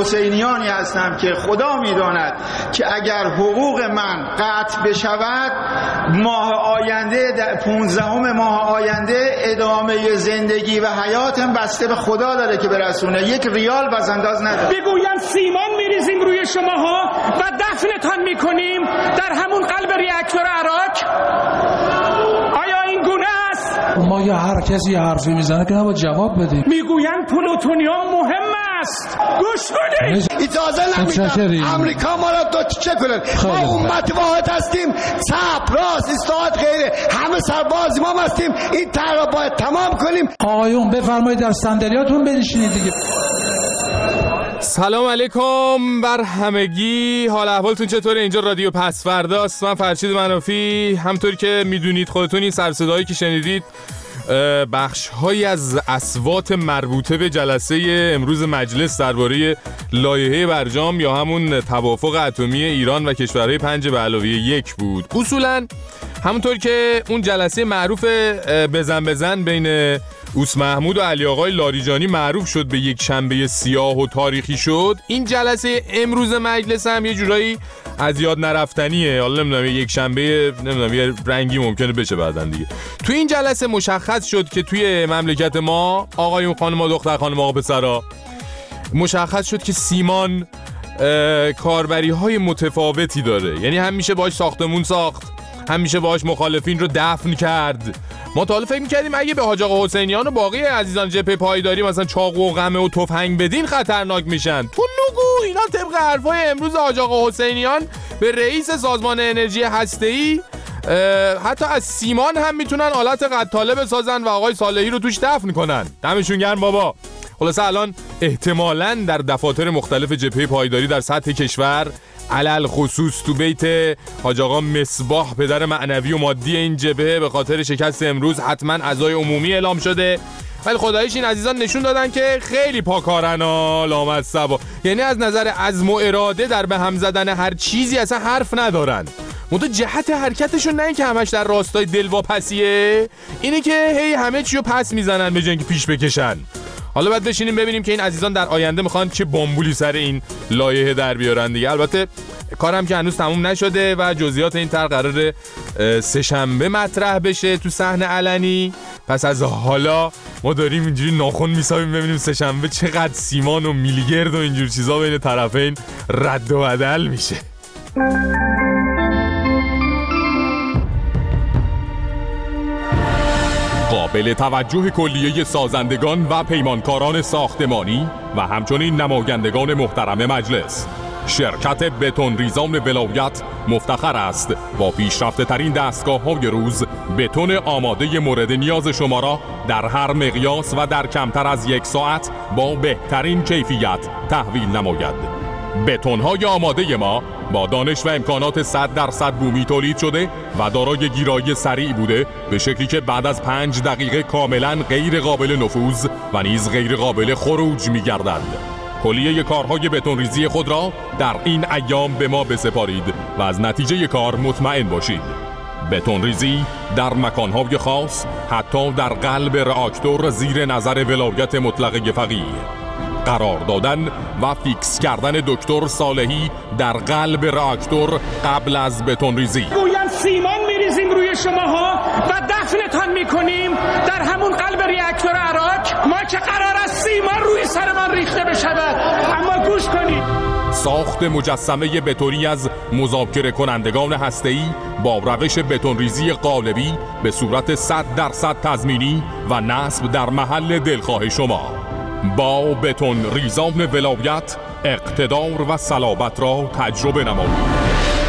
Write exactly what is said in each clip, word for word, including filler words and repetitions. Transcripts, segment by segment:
حسینیانی هستم که خدا میداند که اگر حقوق من قطع بشود ماه آینده پونزدهم ماه آینده ادامه زندگی و حیاتم بسته به خدا داره که برسونه، یک ریال بزنداز نداره. بگویم سیمان میریزیم روی شماها و دفنتان میکنیم در همون قلب ریاکتور عراق. آیا این گونه است؟ ما یا هر کسی حرفی میزنه که نباید جواب بدیم. میگویم پلوتونیوم مهم است، گوش کنید. اجازه نمیدم امریکا ما را دو تیکه کنه. ما امت واحد هستیم، چپ راست استاد غیره همه سرباز ما هستیم. این طرح را باید تمام کنیم. آقایون بفرمایید در صندلیاتون بنشینید دیگه. سلام علیکم بر همگی، حال احوالتون چطوره؟ اینجا رادیو پس فرداست. من فرشید منافی. همطوری که میدونید خودتون این سر صدایی که شنیدید بخش هایی از اصوات مربوطه به جلسه امروز مجلس درباره لایحه برجام یا همون توافق اتمی ایران و کشورهای پنج به علاوه یک بود. اصولا همونطور که اون جلسه معروف بزن بزن بین اوس محمود و علی آقای لاریجانی معروف شد به یک شنبه سیاه و تاریخی شد، این جلسه امروز مجلس هم یه جورایی از یاد نرفتنیه. حالا نمیدونم یک شنبه نمیدونم یه رنگی ممکنه بشه بعدن دیگه. توی این جلسه مشخص شد که توی مملکت ما آقایون خانم‌ها دختر خانم‌ها آقا پسرا مشخص شد که سیمان کاربری های متفاوتی داره. یعنی هم میشه باهاش ساختمون ساخت، هم میشه باهاش مخالفین رو دفن کرد. ما تا حالا فکر می‌کردیم اگه به حاج آقا حسینیان و باقی عزیزان جبهه پایداری مثلا چاقو و قمه و تفنگ بدین خطرناک میشن. تو نگو اینا طبق حرفای امروز حاج آقا حسینیان به رئیس سازمان انرژی هسته‌ای حتی از سیمان هم میتونن آلت قتاله بسازن و آقای صالحی رو توش دفن کنن. دمشون گرم بابا. خلاصه الان احتمالاً در دفاتر مختلف جبهه پایداری در سطح کشور، علل خصوص تو بیت حاج آقا مصباح پدر معنوی و مادی این جبهه به خاطر شکست امروز حتما عزای عمومی اعلام شده. ولی خداییش این عزیزان نشون دادن که خیلی پاکارن ها لامصبا. یعنی از نظر عزم و اراده در به هم زدن هر چیزی اصلا حرف ندارن. منتها جهت حرکتشون نه این که همش در راستای دلواپسیه، اینه که هی همه چیو پس میزنن به جای اینکه پیش بکشن. حالا باید بشینیم ببینیم که این عزیزان در آینده میخوان چه بامبولی سر این لایحه در بیارن دیگه. البته کارم که هنوز تموم نشده و جزئیات این طرح قراره سه شنبه مطرح بشه تو صحن علنی. پس از حالا ما داریم اینجوری ناخن میسابیم ببینیم سه شنبه چقدر سیمان و میلیگرد و اینجور چیزا بین طرفین رد و بدل میشه. قابل توجه کلیه سازندگان و پیمانکاران ساختمانی و همچنین نمایندگان محترم مجلس، شرکت بتون ریزان ولایت مفتخر است با پیشرفته ترین دستگاه های روز بتون آماده مورد نیاز شما را در هر مقیاس و در کمتر از یک ساعت با بهترین کیفیت تحویل نماید. بتون های آماده ما با دانش و امکانات صد درصد بومی تولید شده و دارای گیرایی سریع بوده، به شکلی که بعد از پنج دقیقه کاملا غیر قابل نفوذ و نیز غیر قابل خروج می گردند. کلیه کارهای بتون ریزی خود را در این ایام به ما بسپارید و از نتیجه کار مطمئن باشید. بتون ریزی در مکانهای خاص، حتی در قلب راکتور زیر نظر ولایت مطلقه فقیه. قرار دادن و فیکس کردن دکتر صالحی در قلب راکتور قبل از بتون ریزی. گویم سیمان میریزیم روی شماها و دفنتان میکنیم در همون قلب ریاکتور عراق. ما که قرار است سیمان روی سرمان ریخته بشود. اما گوش کنید، ساخت مجسمه بتونی از مذاکره کنندگان هسته‌ای با روش بتون ریزی قالبی به صورت صد درصد تضمینی و نصب در محل دلخواه شما. با بتون ریزان ولایت اقتدار و صلابت را تجربه نمایید.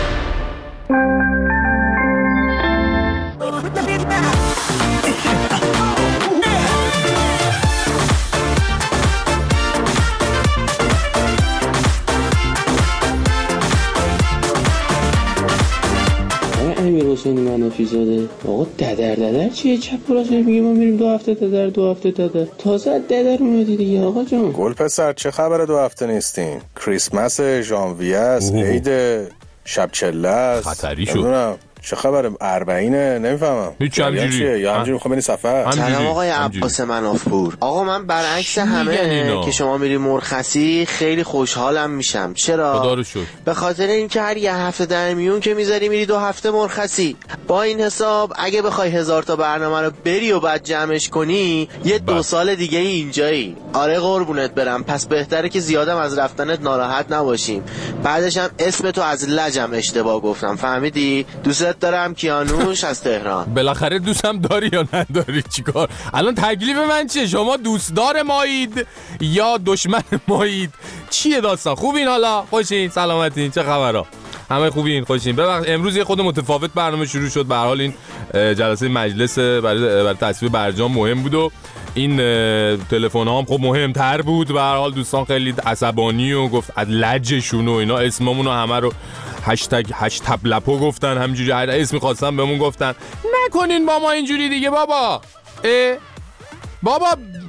امیر حسین منافی زاده آقا ددر ددر چیه؟ چپ و راست میگه ما میریم دو هفته ددر دو هفته ددر تازه ددر اومدی دیگه آقا جان. گل پسر چه خبره دو هفته نیستین؟ کریسمس ژانویه است، عید شب چله است، خطری شد. چه خبره؟ اربعینه؟ نمیفهمم. هیچ همجوری یا همجوری میخوام بریم سفر؟ سلام آقای عباس منافپور. آقا من برعکس همه که شما میری مرخصی خیلی خوشحالم میشم. چرا؟ خدا رو شکر. به خاطر اینکه هر یه هفته در میون که میذاری میری دو هفته مرخصی. با این حساب اگه بخوای هزار تا برنامه رو بری و بعد جمعش کنی یه دو سال دیگه اینجایی. آره قربونت برم. پس بهتره که زیادم از رفتنت ناراحت نباشیم. بعدش هم اسم تو از لجم اشتباه گفتم، فهمیدی؟ دوست دارم کیانوش از تهران. بالاخره دوستم داری یا نداری؟ چیکار الان تکلیف من چیه؟ شما دوستدار مایید یا دشمن مایید؟ چیه داستان؟ خوبین؟ حالا خوشین؟ سلامتین؟ چه خبرها؟ همه خوبین؟ خوشین؟ ببخشید امروز یه خود متفاوت برنامه شروع شد. به هر حال این جلسه مجلس برای برای تصویب برجام مهم بود و این تلفن ها هم خب مهمتر بود. به هر حال دوستان خیلی عصبانی و گفت از لجشون و اینا اسممون رو همه رو هشتگ هشتگ لپو گفتن، همینجوری هر اسمی خواستن بهمون گفتن نکنین با ما اینجوری دیگه بابا. اه بابا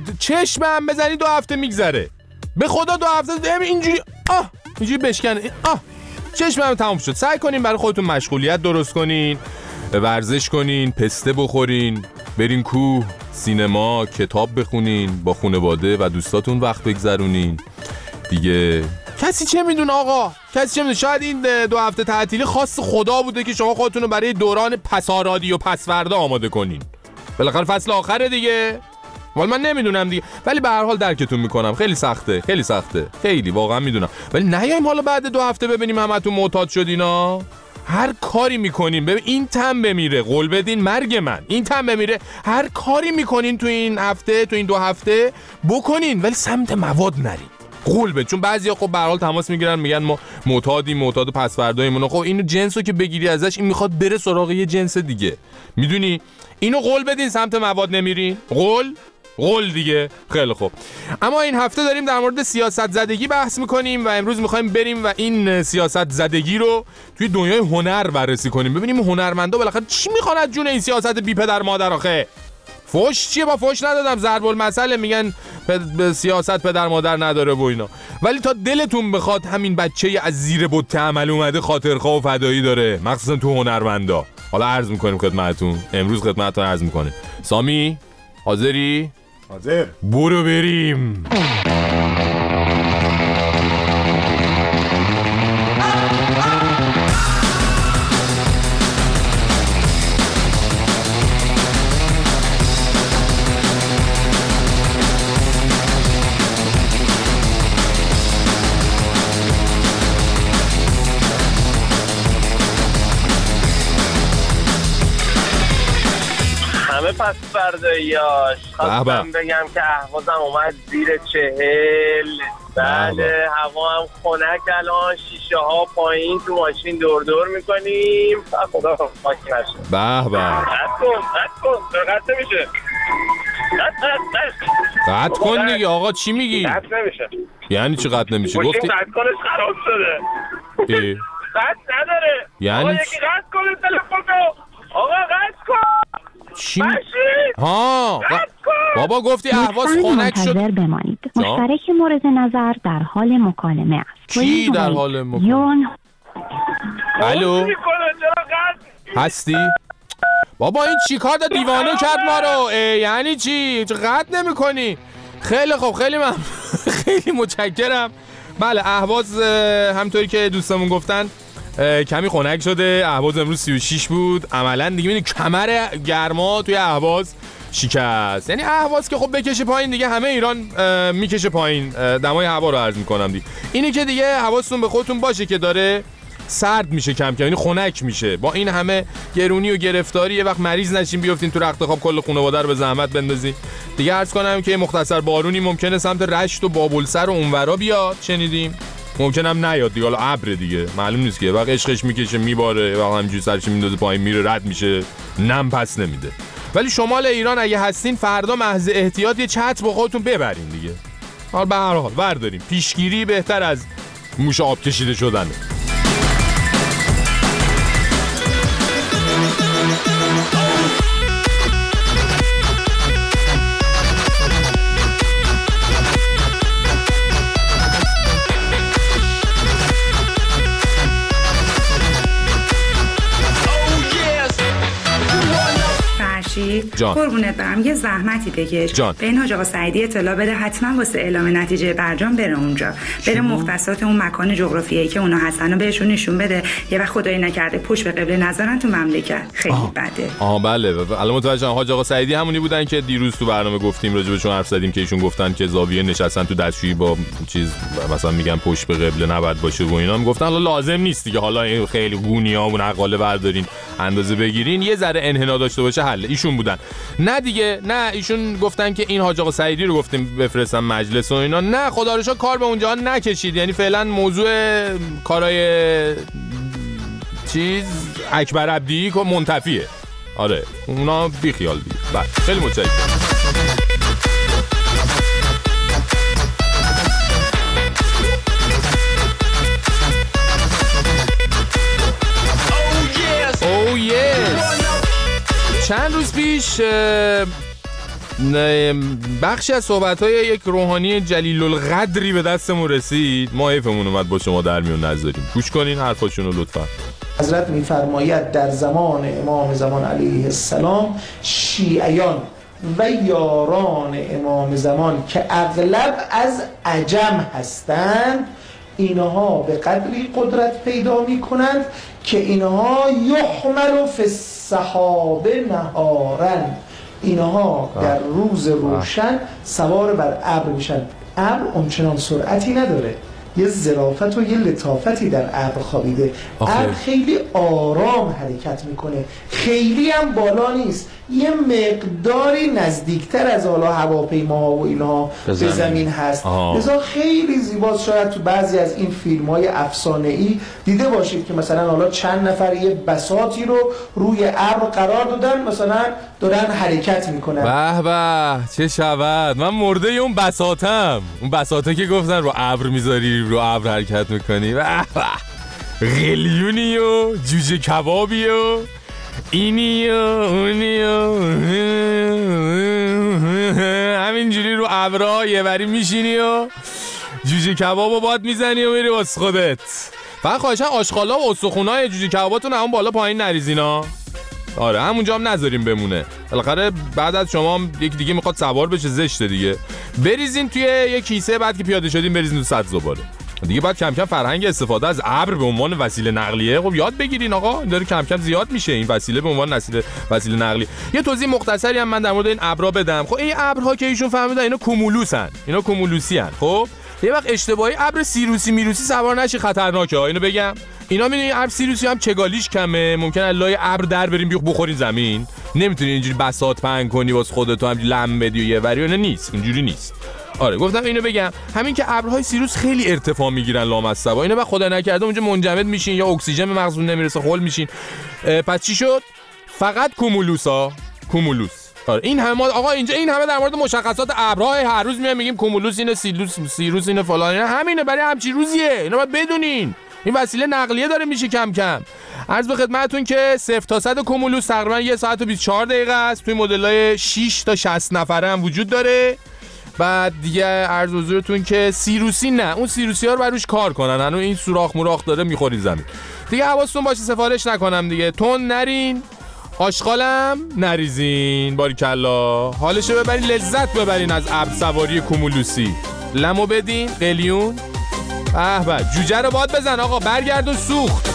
چشمم بزنی دو هفته میگذره، به خدا دو هفته اینجوری آه اینجوری بشکن آه چشمم تموم شد. سعی کنین برای خودتون مشغولیت درست کنین، ورزش کنین، پسته بخورین، برین کوه، سینما، کتاب بخونین، با خانواده و دوستاتون وقت بگذرونین دیگه. کسی چه میدونه آقا؟ کسی چه میدونه؟ شاید این دو هفته تعطیلی خاص خدا بوده که شما خودتون رو برای دوران پسارادی و پسوردا آماده کنین. بالاخره فصل آخره دیگه. ولی من نمیدونم دیگه، ولی به هر حال درکتون میکنم. خیلی سخته، خیلی سخته، خیلی واقعا میدونم. ولی نیایم حالا بعد دو هفته ببینیم همتون معتاد شدینا. هر کاری میکنین ببین این تم بمیره، قول بدین مرگ من این تم بمیره. هر کاری میکنین تو این هفته، تو این دو هفته بکنین، ولی سمت مواد نرین، قول بد. چون بعضیا خب به هر حال تماس میگیرن میگن ما معتادیم، معتاد پسوردایمون. خب اینو جنسو که بگیری ازش این میخواد بره سراغ یه جنس دیگه، میدونی؟ اینو قول بدین سمت مواد نمیرین. قول قول دیگه. خیلی خوب. اما این هفته داریم در مورد سیاست زدگی بحث میکنیم و امروز میخوایم بریم و این سیاست زدگی رو توی دنیای هنر بررسی کنیم، ببینیم هنرمندا بالاخره چی میخوان از جون این سیاست بی پدر مادر. آخه فوش چیه؟ با فوش ندادم، ضرب المثل میگن به سیاست پدر مادر نداره و اینا. ولی تا دلتون بخواد همین بچه از زیر بت عمل اومده خاطرخواه و فدایی داره، مخصوصا تو هنرمندا. حالا عرض میکنیم خدمتتون، امروز خدمتتون عرض میکنیم. سامی حاضری؟ حاضر. برو بریم. پس فرداییاش خواستم بگم که احوازم اومد زیر چهل. بله هوا هم خنک، الان شیشه ها پایین، تو ماشین دور دور میکنیم. خدا خاکی نشه. به به قطع کن قطع کن قطع نمیشه. قطع کن دیگه آقا. چی میگی؟ قطع نمیشه. یعنی چی قطع نمیشه؟ گفتی قطع کنش خراب شده. قطع نداره. یعنی آقا یکی قطع کنه تلفنو. آقا قطع کن. چی؟ ها بابا گفتی اهواز خنک شد. بمانید. مشترک مورد نظر در حال مکالمه است. کی در حال مکالمه؟ الو هستی؟ بابا این چی کار دا دیوانه کرد ما رو؟ یعنی چی؟ چه قطع نمی کنی؟ خیلی خوب، خیلی من خیلی متشکرم. بله اهواز همطوری که دوستمون گفتن کمی خنک شده. اهواز امروز سی و شش بود. عملا دیگه می‌بینی کمر گرما توی اهواز شکست. یعنی اهواز که خب بکشه پایین دیگه همه ایران میکشه پایین. دمای هوا رو عرض می‌کنم دیگه. اینی که دیگه حواستون به خودتون باشه که داره سرد میشه کم کم، یعنی خنک میشه. با این همه گرونی و گرفتاری یه وقت مریض نشین بیافتین تو رخت خواب کل خانواده رو به زحمت بندازین دیگه. عرض کنم که مختصر بارونی ممکنه سمت رشت و بابلسر و اونورا بیاد، شنیدیم. ممکنه هم نیاد دیگه، حالا ابر دیگه معلوم نیست که. وقت عشقش میکشه میباره، وقت همینجوری سرش میندازه پایین میره رد میشه، نم پس نمیده. ولی شمال ایران اگه هستین فردا محض احتیاط یه چتر با خودتون ببرین دیگه. حالا به هر حال برداریم، پیشگیری بهتر از موش آب کشیده شدنه. فرشید قربونت برم یه زحمتی بکش جان. به این حاج آقا سعیدی اطلاع بده حتما واسه اعلام نتیجه برجام بره اونجا بره مختصات اون مکان جغرافیایی که اونا هستن و بهشون نشون بده یه وقت خدای نکرده پشت به قبله نذارن تو مملکت خیلی آه. بده آها بله الان متوجهم حاج آقا سعیدی همونی بودن که دیروز تو برنامه گفتیم راجع بهشون حرف زدیم که ایشون گفتن که زاویه نشستن تو دستشویی با چیز مثلا میگن پشت به قبله نباید باشه و اینا میگفتن حالا لازم نیست دیگه حالا خیلی گونی‌ها و نقاله بردارین اندازه بگیرین یه ذره انحنا داشته باشه حل ایشون بودن نه دیگه نه ایشون گفتن که این حاج آقا سعیدی رو گفتیم بفرستن مجلس و اینا نه خدا رو شکر کار به اونجا نکشید یعنی فعلا موضوع کارای چیز اکبر عبدی که منتفیه آره اونا بی خیال دیگه بله خیلی متشکرم او یس چند روز پیش بخشی از صحبت‌های یک روحانی جلیل القدری به دستمون رسید ما حیفمون اومد با شما در میون نذاریم گوش کنین حرفاشونو لطفا حضرت می‌فرماید در زمان امام زمان علیه السلام شیعیان و یاران امام زمان که اغلب از عجم هستند اینها به قدری قدرت پیدا می‌کنند که اینها یحمل فی السحابه نهارن اینها در روز روشن سوار بر ابر میشن ابر اونچنان سرعتی نداره یه ظرافت و یه لطافتی در ابر خوابیده ابر خیلی آرام حرکت میکنه خیلی هم بالا نیست یه مقداری نزدیکتر از حالا هواپیماها و اینها به زمین هست لذا خیلی زیباست شاید تو بعضی از این فیلم‌های افسانه‌ای دیده باشید که مثلا حالا چند نفر یه بساطی رو روی ابر قرار دادن مثلا دارن حرکت میکنن به به چه شود من مرده اون بساطم اون بساطه که گفتن رو ابر میذاری رو ابر حرکت میکنی به به غلیونی و جوجه کبابی و اینی و اونی و همینجوری رو ابرها یه بری میشینی و جوجه کباب رو باد میزنی و میری واسه خودت فقط خواهشن آشغالا و استخونای جوجه کباباتون همون بالا پایین نریزینا آره همونجا هم نذاریم بمونه بالاخره بعد از شما یکی دیگه میخواد سوار بشه زشته دیگه بریزین توی یه کیسه بعد که پیاده شدین بریزین تو سد زباله دیگه بعد کم کم فرهنگ استفاده از ابر به عنوان وسیله نقلیه خب یاد بگیرین آقا این داره کم کم زیاد میشه این وسیله به عنوان وسیله وسیله نقلیه یه توضیح مختصری هم من در مورد این ابرها بدم خب این ابرها که ایشون فهمیدن اینا کومولوسن اینا کومولوسی ان خب یه وقت اشتباهی ابر سیروسی میروسی سوار نشی خطرناکه اینو بگم اینا میدونی ابر سیروسی هم چگالیش کمه ممکنه لای ابر در بریم بیخ بخورین زمین نمیتونی اینجوری بساط پهن کنی واسه خودت تو هم لم بدی و یه وری نیست اینجوری نیست آره گفتم اینو بگم همین که ابرهای سیروس خیلی ارتفاع میگیرن لامصبا اینو بعد خدا نکرده اونجا منجمد میشین یا اکسیژن به مغزتون نمیرسه خل میشین پس چی شد فقط کومولوسا کومولوس آره این همه آقا اینجا این همه در مورد مشخصات ابرها هر روز میایم میگیم کومولوس اینه سیروس سیروس اینه فلان اینا همینه برای همچی روزیه اینو باید بدونین این وسیله نقلیه داره میشه کم کم عرض به خدمتتون که صفر تا صد کومولوس تقریبا یک ساعت و بیست و چهار دقیقه است توی مدل‌های شش تا شصت نفره هم وجود داره بعد دیگه عرض حضورتون که سیروسی نه اون سیروسی ها رو بروش کار کنن هنو این سوراخ موراخ داره میخورین زمین دیگه حواستون باشه سفارش نکنم دیگه تون نرین آشغالم نریزین باریکلا حالشو ببرین لذت ببرین از ابر سواری کومولوسی لمو بدین قلیون به به جوجه رو باد بزن آقا برگردون سوخت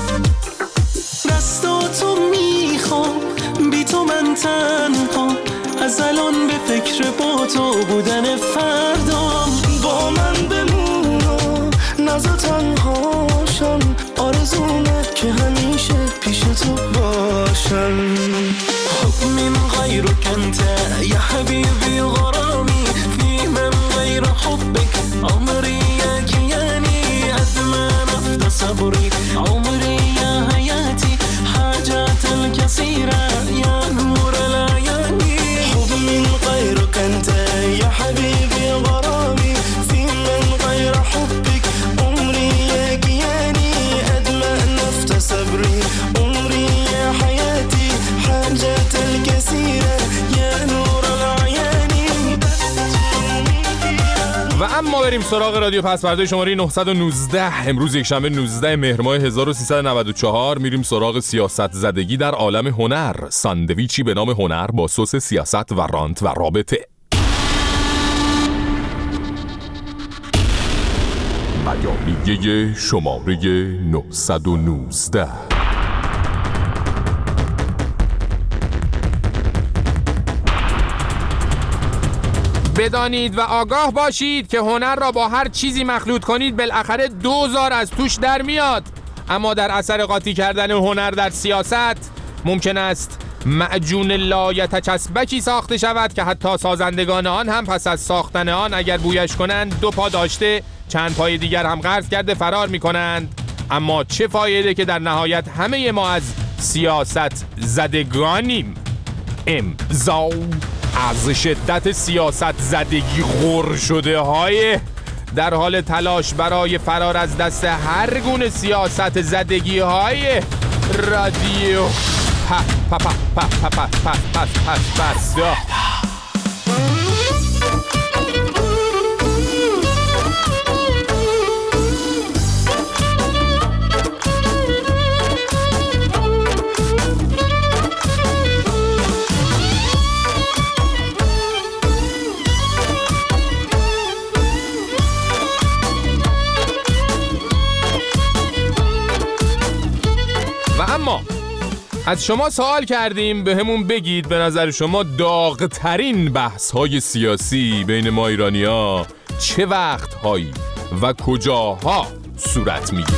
دستاتو میخوام بی تو من تنها از الان به فکر با تو بودن فردام با من بمون نزا تنهاشم آرزومه که همیشه پیش تو باشم حب من غیر کنته یا حبیبی غرامی فی من غیر حبک عمری یعنی از من افت صبری عمری یا حیاتی حاجات الكثيرة یا نور العیانی من غيرك أنت يا حبيبي غرامي و اما بریم سراغ رادیو پسوردا شماره نهصد و نوزده. امروز یک شنبه نوزده مهر ماه هزار و سیصد و نود و چهار. میریم سراغ سیاست زدگی در عالم هنر. ساندویچی به نام هنر با سس سیاست و رانت و رابطه. بیانیه شماره نهصد و نوزده. بدانید و آگاه باشید که هنر را با هر چیزی مخلوط کنید بالاخره دوزار از توش در میاد. اما در اثر قاطی کردن هنر در سیاست ممکن است معجون لایتچسبکی ساخته شود که حتی سازندگان آن هم پس از ساختن آن اگر بویش کنند دو پا داشته چند پای دیگر هم قرض کرده فرار می کنند. اما چه فایده که در نهایت همه ما از سیاست زدگانیم. امضا از شدت سیاست زدگی غر شده های در حال تلاش برای فرار از دست هر گونه سیاست زدگی های رادیو پ پ پ پ پ پ پ پ پ اما از شما سوال کردیم به همون بگید به نظر شما داغ‌ترین بحث‌های سیاسی بین ما ایرانی‌ها چه وقت‌هایی و کجاها صورت می‌گیره؟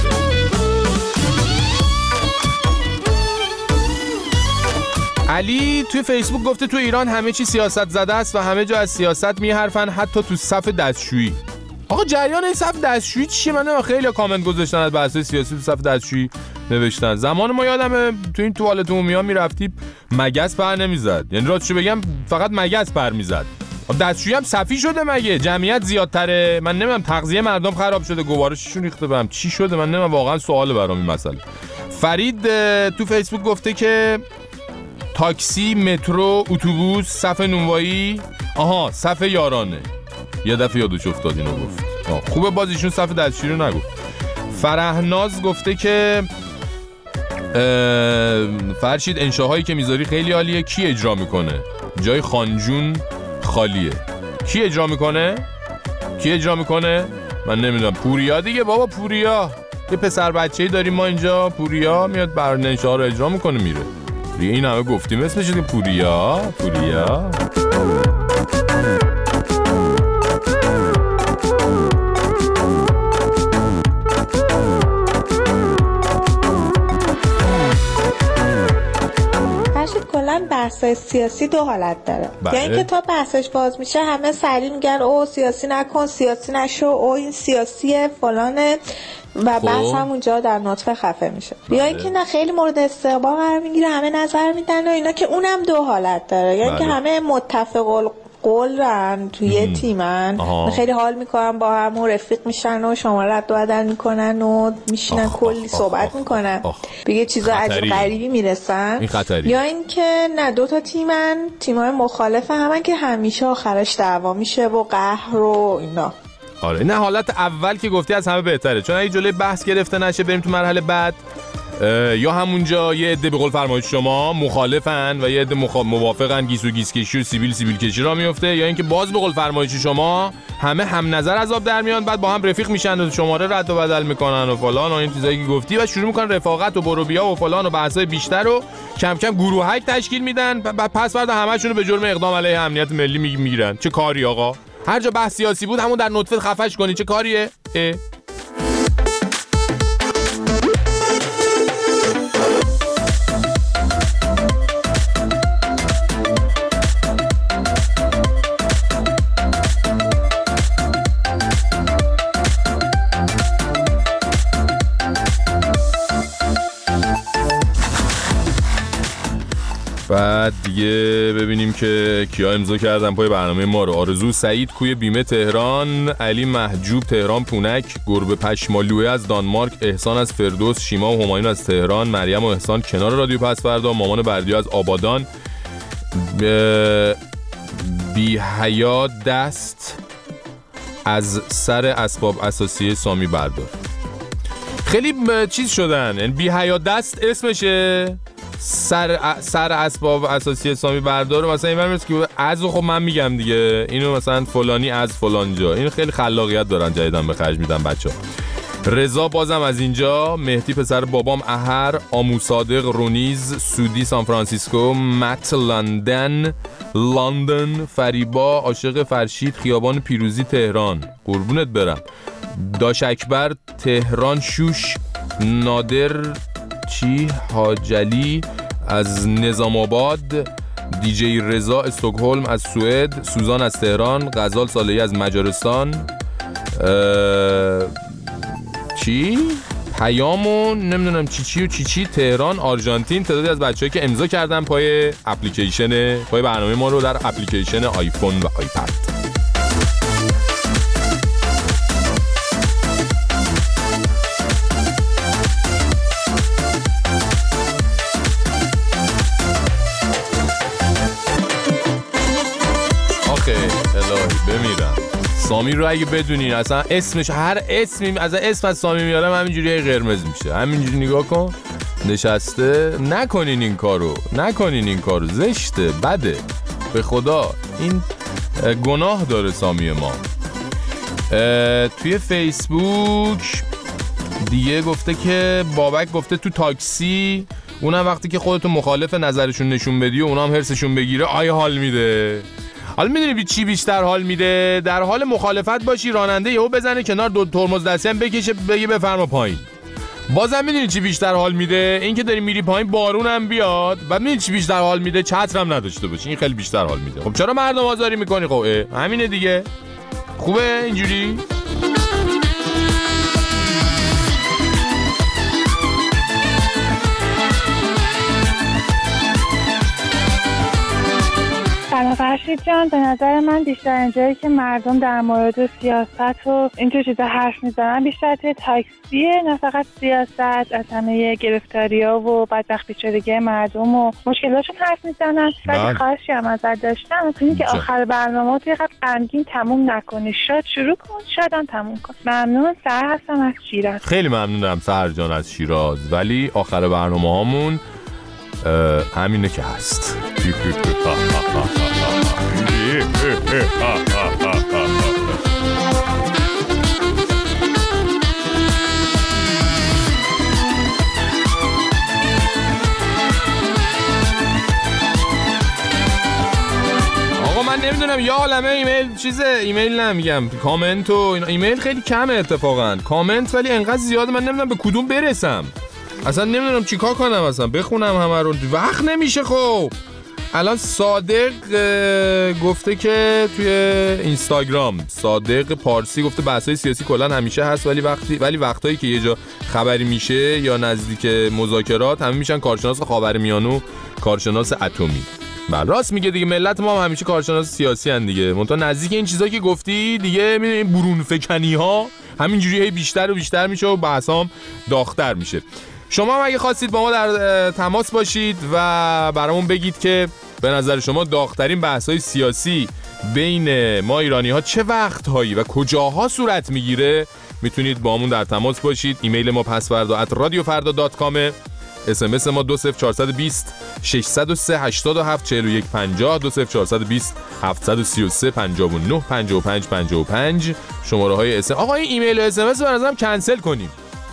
علی توی فیسبوک گفته تو ایران همه چی سیاست زده است و همه جا از سیاست میحرفن حتی تو صف دستشویی. آقا جریان این صف دستشویی چیه؟ من خیلی کامنت گذاشتن از بحث سیاسی تو صف دستشویی نوشتن. زمان ما یادمه تو این توالت عمومی میرفتی مگس پر نمیزد، یعنی راستشو بگم فقط مگس پر میزد. دستشویی هم صفی شده مگه؟ جمعیت زیادتره؟ من نمیدونم تغذیه مردم خراب شده، گوارششون ریخته بهم چی شده؟ من نمیدونم، واقعا سوال برام این مسئله. فرید تو فیسبوک گفته که تاکسی، مترو، اتوبوس، صف نونوایی، آها صف یارانه. یه دفعه یادش افتاد اینو گفت. خوبه بازیشون صف دستشویی رو نگفت. فرهناز گفته که فرشید انشاهایی که میذاری خیلی عالیه، کی اجرا میکنه؟ جای خانجون خالیه. کی اجرا میکنه؟ کی اجرا میکنه؟ من نمیدونم. پوریا دیگه بابا، پوریا یه پسر بچه‌ای داریم ما اینجا، پوریا میاد بر انشاه رو اجرا میکنه میره. دیگه این همه گفتیم اسمش دیگه پوریا. پوریا کلا بحث سیاسی دو حالت داره. بله. یعنی که تا بحثش باز میشه همه سریع میگن او سیاسی نکن، سیاسی نشو، او این سیاسیه فلانه و بحث همونجا در نطفه خفه میشه. یا اینکه نه خیلی مورد استقبال قرار میگیره، همه نظر میدن و اینا، که اونم دو حالت داره. یعنی که همه متفق قولن توی یه تیمن، خیلی حال میکنن با هم و رفیق میشن و شما رد و بدل میکنن و میشینن کلی صحبت آخ میکنن آخ. بگه چیزا عجیب غریبی میرسن. این یا اینکه نه دو تا تیمن، تیمای مخالف همن که همیشه آخرش دعوا میشه و قهر و اینا. آره نه حالت اول که گفتی از همه بهتره، چون اگه جلوی بحث گرفته نشه بریم تو مرحله بعد، یا همونجا یه عده به قول فرمایید شما مخالفن و یه عده مخا... موافقن، گیس و گیس کشی و سیبیل سیبیل کشی را میفته، یا اینکه باز به قول فرمایید شما همه هم نظر از آب در میان، بعد با هم رفیق میشن و شماره رد و بدل میکنن و فلان و این چیزایی که گفتی و شروع میکنن رفاقت و برو بیا و فلان و بحثای بیشتر رو کم کم گروهک تشکیل میدن، بعد پس فردا همه‌شون رو به جرم اقدام علیه امنیت ملی میگیرن. چه کاری آقا؟ هر جا بحث سیاسی بود همون در نطفه خفش کنی، چه کاریه؟ اه؟ بعد دیگه ببینیم که کیا امضا کردن پای برنامه ما رو. آرزو سعید کوی بیمه تهران، علی محجوب تهران پونک، گربه پشمالوه از دانمارک، احسان از فردوس، شیما و همایون از تهران، مریم و احسان کنار رادیو پسوردا، مامان بردیا از آبادان، بی حیا دست از سر اسباب اساسی سامی بردار. خیلی چیز شدن، یعنی بی حیا دست اسمشه، سر سر اسباب اساسی سامی بردار. مثلا این برمیاد که از خب من میگم دیگه، اینو مثلا فلانی از فلان جا. این خیلی خلاقیت دارن جدیدن به خرج میدن بچه‌ها. رضا بازم از اینجا، مهدی پسر بابام احر، آمو صادق رونیز، سودی سان فرانسیسکو، مت لندن لندن، فریبا عاشق فرشید خیابان پیروزی تهران، قربونت برم، داش اکبر تهران شوش، نادر چی حاجلی از نظام آباد، دیجی رضا استکهلم از سوئد، سوزان از تهران، غزال صالحی از مجارستان، چی؟ پیامون نمیدونم چی چی و چی چی تهران آرژانتین. تعدادی از بچه‌هایی که امضا کردن پای اپلیکیشن پای برنامه ما رو در اپلیکیشن آیفون و آیپد. آخه الهی بمیرم. سامی رو اگه بدونین اصلا اسمش هر اسمی از اسم از سامی میارم همینجوری قرمز میشه. همینجوری نگاه کن نشسته. نکنین این کارو، نکنین این کارو، زشته، بده، به خدا این گناه داره سامی ما. توی فیسبوک دیگه گفته که بابک گفته تو تاکسی، اونم وقتی که خودتو مخالف نظرشون نشون بدی و اونام هرسشون بگیره آیا حال میده. حالا میدونی بی چی بیشتر حال میده؟ در حال مخالفت باشی راننده یهو بزنه کنار، دو ترمز دستی هم بکشه بگه بفرما پایین. بازم میدونی چی بیشتر حال میده؟ این که داری میری پایین بارون هم بیاد. بعد میدونی چی بیشتر حال میده؟ چترم نداشته باشی. این خیلی بیشتر حال میده. خب چرا مردم آزاری میکنی؟ خب همینه دیگه. خوبه اینجوری؟ سلام فرشید جان، به نظر من بیشتر اینجایی که مردم در مورد سیاست و اینجور چیزا حرف میزنن بیشتر توی تاکسیه، نه فقط سیاست، از همه گرفتاری‌ها و بدبختی شدگی مردم و مشکلاتشون حرف میزنن. ولی خواهشی هم ازت داشتم اینی که آخر برنامه توی قبل غمگین تموم نکنی، شاد شروع کن، شادم تموم کن. ممنون. سحر هستم از شیراز. خیلی ممنونم سحر جان از شیراز، ولی آخر برنامه‌هامون همینه که هست. آقا من نمیدونم یا عالمه ایمیل چیزه، ایمیل نمیگم کامنت و ایمیل خیلی کمه اتفاقا کامنت، ولی انقدر زیاده من نمیدونم به کدوم برسم، اصلا نمیدونم چیکار کنم، اصلا بخونم همه رو وقت نمیشه. خب الان صادق گفته که توی اینستاگرام، صادق پارسی گفته بحث‌های سیاسی کلا همیشه هست، ولی وقتی ولی وقتایی که یه جا خبری میشه یا نزدیک مذاکرات همه میشن کارشناس خاورمیانه و کارشناس اتمی. بله راست میگه دیگه، ملت ما هم همیشه کارشناس سیاسی ان دیگه، منتها نزدیک این چیزایی که گفتی دیگه میبینی برون فکنی ها همینجوری هی بیشتر و بیشتر میشه و بحثام داغ‌تر میشه. شما هم اگه خواستید با ما در تماس باشید و برامون بگید که به نظر شما داغ‌ترین بحث‌های سیاسی بین ما ایرانی‌ها چه وقت‌هایی و کجاها صورت میگیره، میتونید با همون در تماس باشید. ایمیل ما پسوردا ات رادیو فردا دات کام، اس ام اس ما دو صفر چهار دو صفر شش صفر سه هشت هفت چهار یک پنجاه دو صفر چهار دو صفر هفت سه سه پنج نه پنج پنج پنج پنج شماره های اس ام. آقا این ایمیل و اس ام اس رو بنظرم کنسل کنیم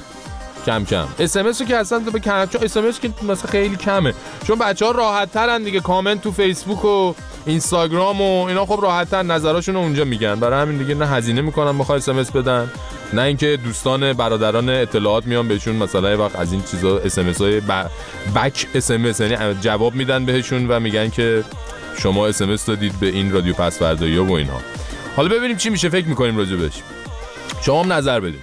کم کم. اس ام اس رو که اصلا به کم، چون اس ام اس که مثلا خیلی کمه، چون بچه‌ها راحت ترن دیگه، کامنت تو فیسبوک و اینستاگرام و اینا خب راحت تر نظراشون رو اونجا میگن، برای همین دیگه نه هزینه میکنن بخواد اس ام اس بدن، نه اینکه دوستان برادران اطلاعات میان بهشون مثلا یه وقت از این چیزا اس ام اس های بک اس ام اس یعنی جواب میدن بهشون و میگن که شما اس ام اس دادید به این رادیو پسوردایی و اینها. حالا ببینیم چی میشه، فکر میکنیم راجع بهش، شما هم نظر بدید.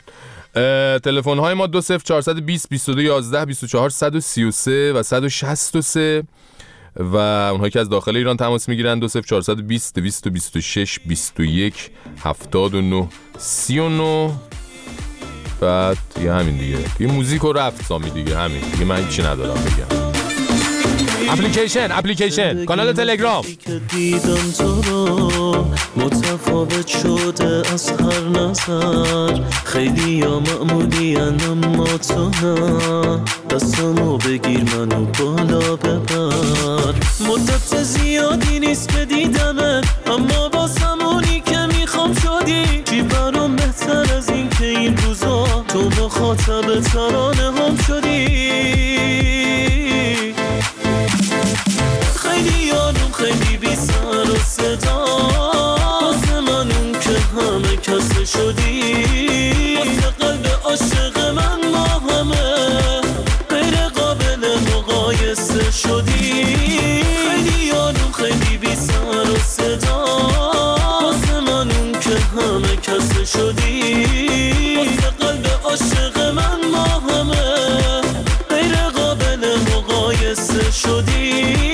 تلفن های ما دو صفر چهار دو صفر بیست و دو یازده بیست و چهار صد و سی و سه و صد و شصت و سه و اونهایی که از داخل ایران تماس میگیرن دو صفر چهار دو صفر دویست و بیست و شش بیست و یک هفتاد و نه سی و نه. بعد دیگه همین دیگه دیگه موزیک رو رفت سامی دیگه، همین دیگه من هیچی ندارم بگم. اپلیکیشن اپلیکیشن کانال تلگرام. دیدم تو رو متفاوت شده از هر نظر، خیلی یا معمولی اما تو نه، دستمو بگیر منو بالا ببر. مدت زیادی نیست که دیدمت، اما واسم اونی که میخوام شدی. چی برام بهتر از این که این روزا تو مخاطب ترانه هم شدی. خیلی یادم خیلی بی سر و صدا، واسه من اون که همه کس شدی. واسه قلب عاشق من ما همه غیر قابل مقایسه شدی. خیلی یادم خیلی بی سر و صدا، واسه من اون که همه کس شدی. واسه قلب عاشق من ما همه غیر قابل مقایسه شدی.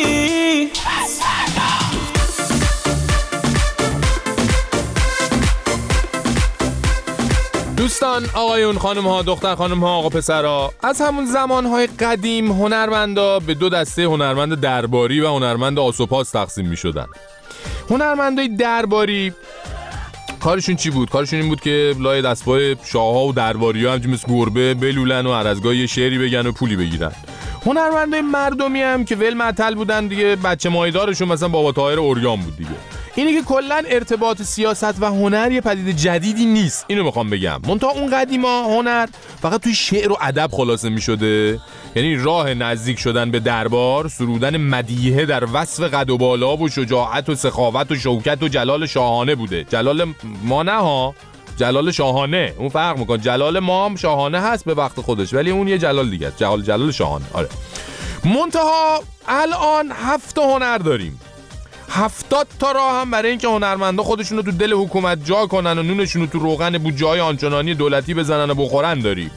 دوستان، آقایون، خانم ها، دختر خانم ها، آقا پسرها، از همون زمانهای قدیم هنرمندا به دو دسته هنرمند درباری و هنرمند آسوپاس تقسیم می شدن. هنرمندای درباری کارشون چی بود؟ کارشون این بود که لای دستپای شاه‌ها و درباری‌ها همچون مثل گربه بلولن و هر از گاهی شعری بگن و پولی بگیرن. هنرمندای مردمی هم که ول معطل بودن دیگه، بچه مایدارشون مثلا بابا طاهر اوریان بود دیگه. اینی که کلا ارتباط سیاست و هنر یه پدیده جدیدی نیست، اینو میخوام بگم. منتها اون قدیما هنر فقط توی شعر و ادب خلاصه میشده، یعنی راه نزدیک شدن به دربار، سرودن مدیحه در وصف قد و بالا و شجاعت و سخاوت و شوکت و جلال شاهانه بوده. جلال ما نه ها، جلال شاهانه، اون فرق میکنه. جلال ما هم شاهانه هست به وقت خودش، ولی اون یه جلال دیگه است، جلال جلال شاهانه. آره. منتها الان هفت هنر داریم، هفتاد تا راه هم برای اینکه هنرمندا خودشون رو تو دل حکومت جا کنن و نونشون رو تو روغن بودجه‌های آنچنانی دولتی بزنن و بخورن داریم.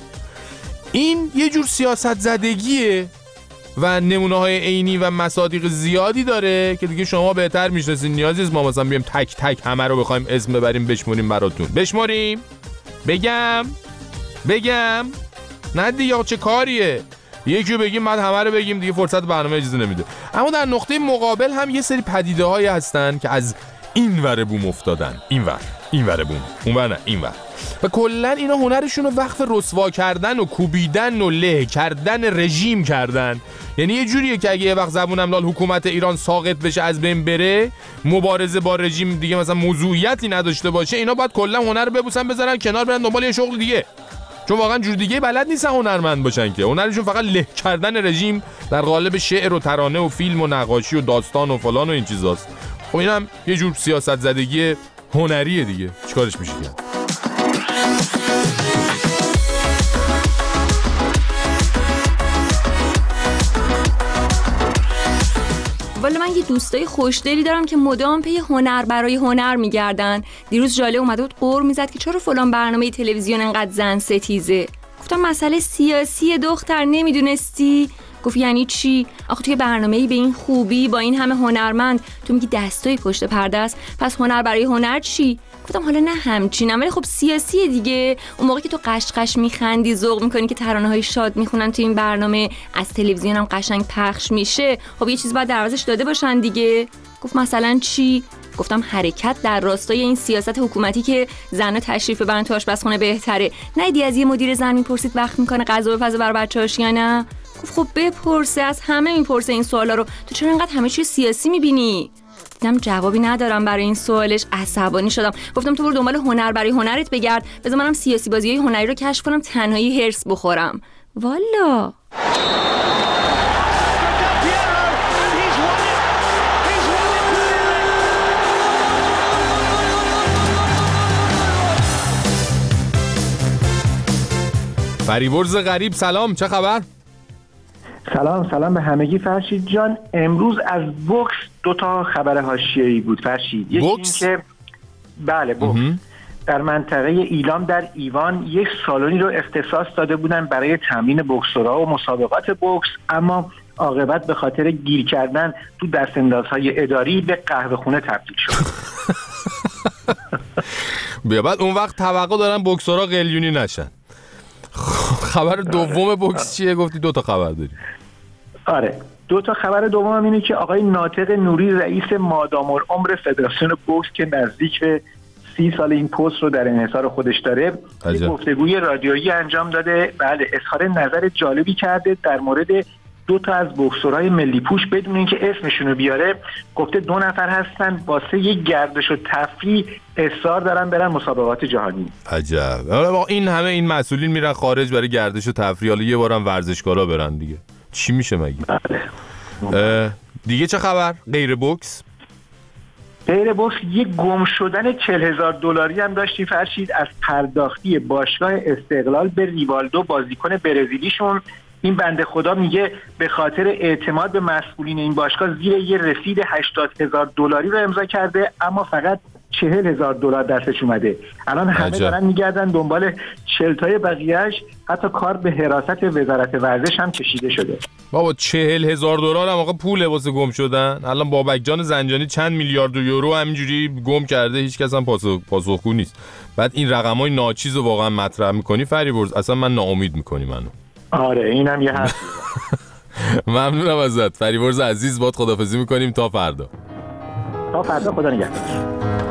این یه جور سیاست زدگیه و نمونه‌های عینی و مصادیق زیادی داره که دیگه شما بهتر میشناسین. نیازی نیست ما مثلا بیام تک تک همه رو بخوایم اسم ببریم بشمریم براتون. بشمریم؟ بگم؟ بگم؟ نه دیگه، چه کاریه؟ یکی بگیم بعد همه رو بگیم دیگه، فرصت برنامه اجازه نمیده. اما در نقطه مقابل هم یه سری پدیده هایی هستن که از این ور بوم افتادن، این ور، این ور بوم، اون ور نه، این ور. و کلا اینا هنرشون رو وقف رسوا کردن و کوبیدن و له کردن رژیم کردن. یعنی یه جوریه که اگه یه وقت زبونم لال حکومت ایران ساقط بشه، از بین بره، مبارزه با رژیم دیگه مثلا موضوعیتی نداشته باشه، اینا باید کلا هنر رو ببوسن بذارن کنار، برن دنبال یه شغل دیگه. چون واقعا جور دیگه بلد نیستن هنرمند باشن که. هنرشون فقط له کردن رژیم در قالب شعر و ترانه و فیلم و نقاشی و داستان و فلان و این چیزاست. خب اینم یه جور سیاست زدگی هنریه دیگه، چیکارش میشه کرد؟ والا من یه دوستای خوشدلی دارم که مدام پی هنر برای هنر میگردن. دیروز جاله اومده بود قور میزد که چرا فلان برنامه تلویزیون انقدر زن ستیزه. گفتم مسئله سیاسی دختر، نمیدونستی؟ گفت یعنی چی؟ آخه توی برنامه‌ای به این خوبی با این همه هنرمند تو میگی دستای پشت پرده است، پس هنر برای هنر چی؟ گفتم حالا نه همچینم، ولی خب سیاسیه دیگه. اون موقع که تو قشقش میخندی، ذوق میکنی که ترانه‌های شاد میخونن تو این برنامه، از تلویزیون هم قشنگ پخش میشه، خب یه چیز باید در عوضش داده باشن دیگه. گفت مثلا چی؟ گفتم حرکت در راستای این سیاست حکومتی که زن‌ها تشریف ببرن تو آشپزخونه بهتره. ندیدی از یه مدیر زن میپرسید وقت میکنه غذا بپزه برای بچه‌هاش یا نه؟ گفت خب بپرسه، از همه میپرسه این سوالا رو، تو چرا اینقدر همه چی سیاسی میبینی؟ دیدم جوابی ندارم برای این سوالش، عصبانی شدم. گفتم تو برو دنبال هنر برای هنرت بگرد، بذار منم سیاسی بازیای هنری رو کشف کنم، تنهایی هرس بخورم. والا فریبرز غریب سلام، چه خبر؟ سلام سلام به همگی. فرشید جان، امروز از بوکس دو تا خبر حاشیه‌ای بود فرشید. یکی این که بله بوکس در منطقه ایلام در ایوان یک سالنی رو اختصاص داده بودن برای تمرین بوکسورها و مسابقات بوکس، اما عاقبت به خاطر گیر کردن تو دستاندازهای اداری به قهوه خونه تبدیل شد. بیا بعد اون وقت توقع دارن بوکسورها قلیونی نشن. خبر دوم بوکس چیه؟ گفتی دو تا خبر داری. آره، دو تا خبر دوم اینه که آقای ناطق نوری رئیس مادام العمر فدراسیون بوکس که نزدیک به سی سال این پست رو در انحصار خودش داره یک گفتگوی رادیویی انجام داده. بله، اظهار نظر جالبی کرده در مورد دو تا از بوکسورهای ملی پوش بدون اینکه اسمشون رو بیاره. گفته دو نفر هستن واسه یک گردش و تفریح اصرار دارن برن مسابقات جهانی. عجب. حالا این همه این مسئولین میرن خارج برای گردش و تفریح، حالا یه بارم ورزشکارا برن دیگه چی میشه مگه؟ بله. دیگه چه خبر غیر بوکس؟ غیر بوکس یک گم شدن چهل هزار دلاری هم داشتی فرشید از پرداختی باشگاه استقلال به ریوالدو بازیکن برزیلیشون. این بنده خدا میگه به خاطر اعتماد به مسئولین این باشگاه زیر یه رسید هشتاد هزار دلاری رو امضا کرده، اما فقط چهل هزار دلار دستش اومده. الان همه عجب. دارن میگردن دنبال چلتای بقیهش، حتی کار به حراست وزارت ورزش هم کشیده شده. بابا چهل هزار دلار هم آقا پوله واسه گم شدن. الان بابک جان زنجانی چند میلیارد یورو همینجوری گم کرده، هیچ کس هم پاسخ پاسخگو نیست. بعد این رقمای ناچیز رو واقعا مطرح میکنی فریبرز، اصلا من ناامید میکنی منو. آره اینم یه حرف. ممنونم ازت فریبرز عزیز، باهات خداحافظی میکنیم تا فردا. تا فردا، خدا نگهدار.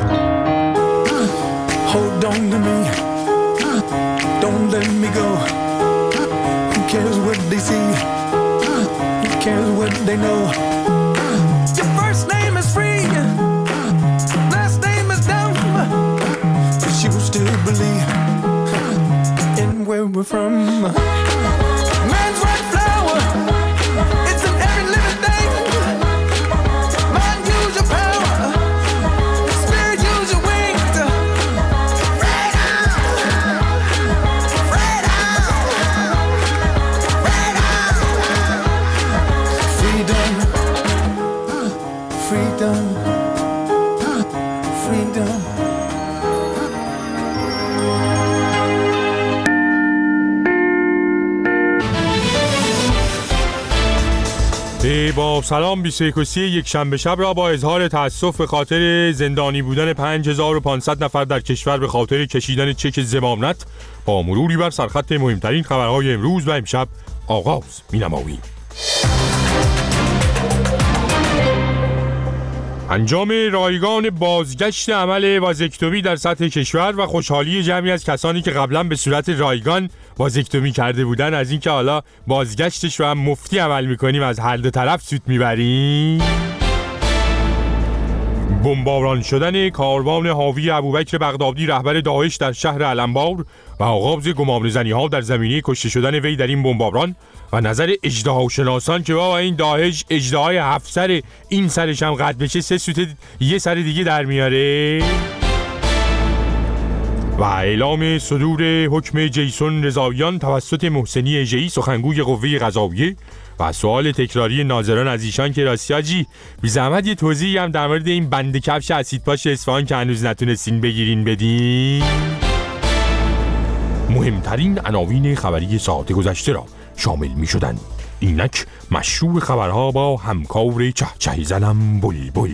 Hold on to me, don't let me go. Who cares what they see? Who cares what they know? Your first name is free, last name is dumb, but you still believe in where we're from. Man's right flower, it's in every living thing. Mind, use your power, spirit, use your wings. Freedom, freedom. با سلام بیست و یک یک شنبه شب را با اظهار تأسف به خاطر زندانی بودن پنج هزار و پانصد نفر در کشور به خاطر کشیدن چک ضمانت با مروری بر سرخط مهمترین خبرهای امروز و امشب آغاز می‌نماییم. انجام رایگان بازگشت عمل وازکتومی در سطح کشور و خوشحالی جمعی از کسانی که قبلا به صورت رایگان وازکتومی کرده بودن از اینکه حالا بازگشتش رو هم مفتی عمل میکنیم از هر دو طرف سود میبریم. بمباران شدن کاروان حاوی ابوبکر بغدادی رهبر داعش در شهر علمبار و آغاز گمانه‌زنی ها در زمینه کشته شدن وی در این بمباران و نظر اژدهاشناسان که بابا این داعش اژدهای هفت سر، این سرش هم قد بشه سه سوت یه سر دیگه در میاره. و اعلام صدور حکم جیسون رضاییان توسط محسنی اژه‌ای سخنگوی قوه قضاییه و سوال تکراری ناظران از ایشان که راستی حاجی بی زحمت یه توضیحی هم در مورد این بند کفش اسیدپاش اصفهان که هنوز نتونستین بگیرین بدین. مهمترین عناوین خبری ساعت گذشته را شامل می شدن. اینک مشروع خبرها با همکار چه چه زنم بلبل.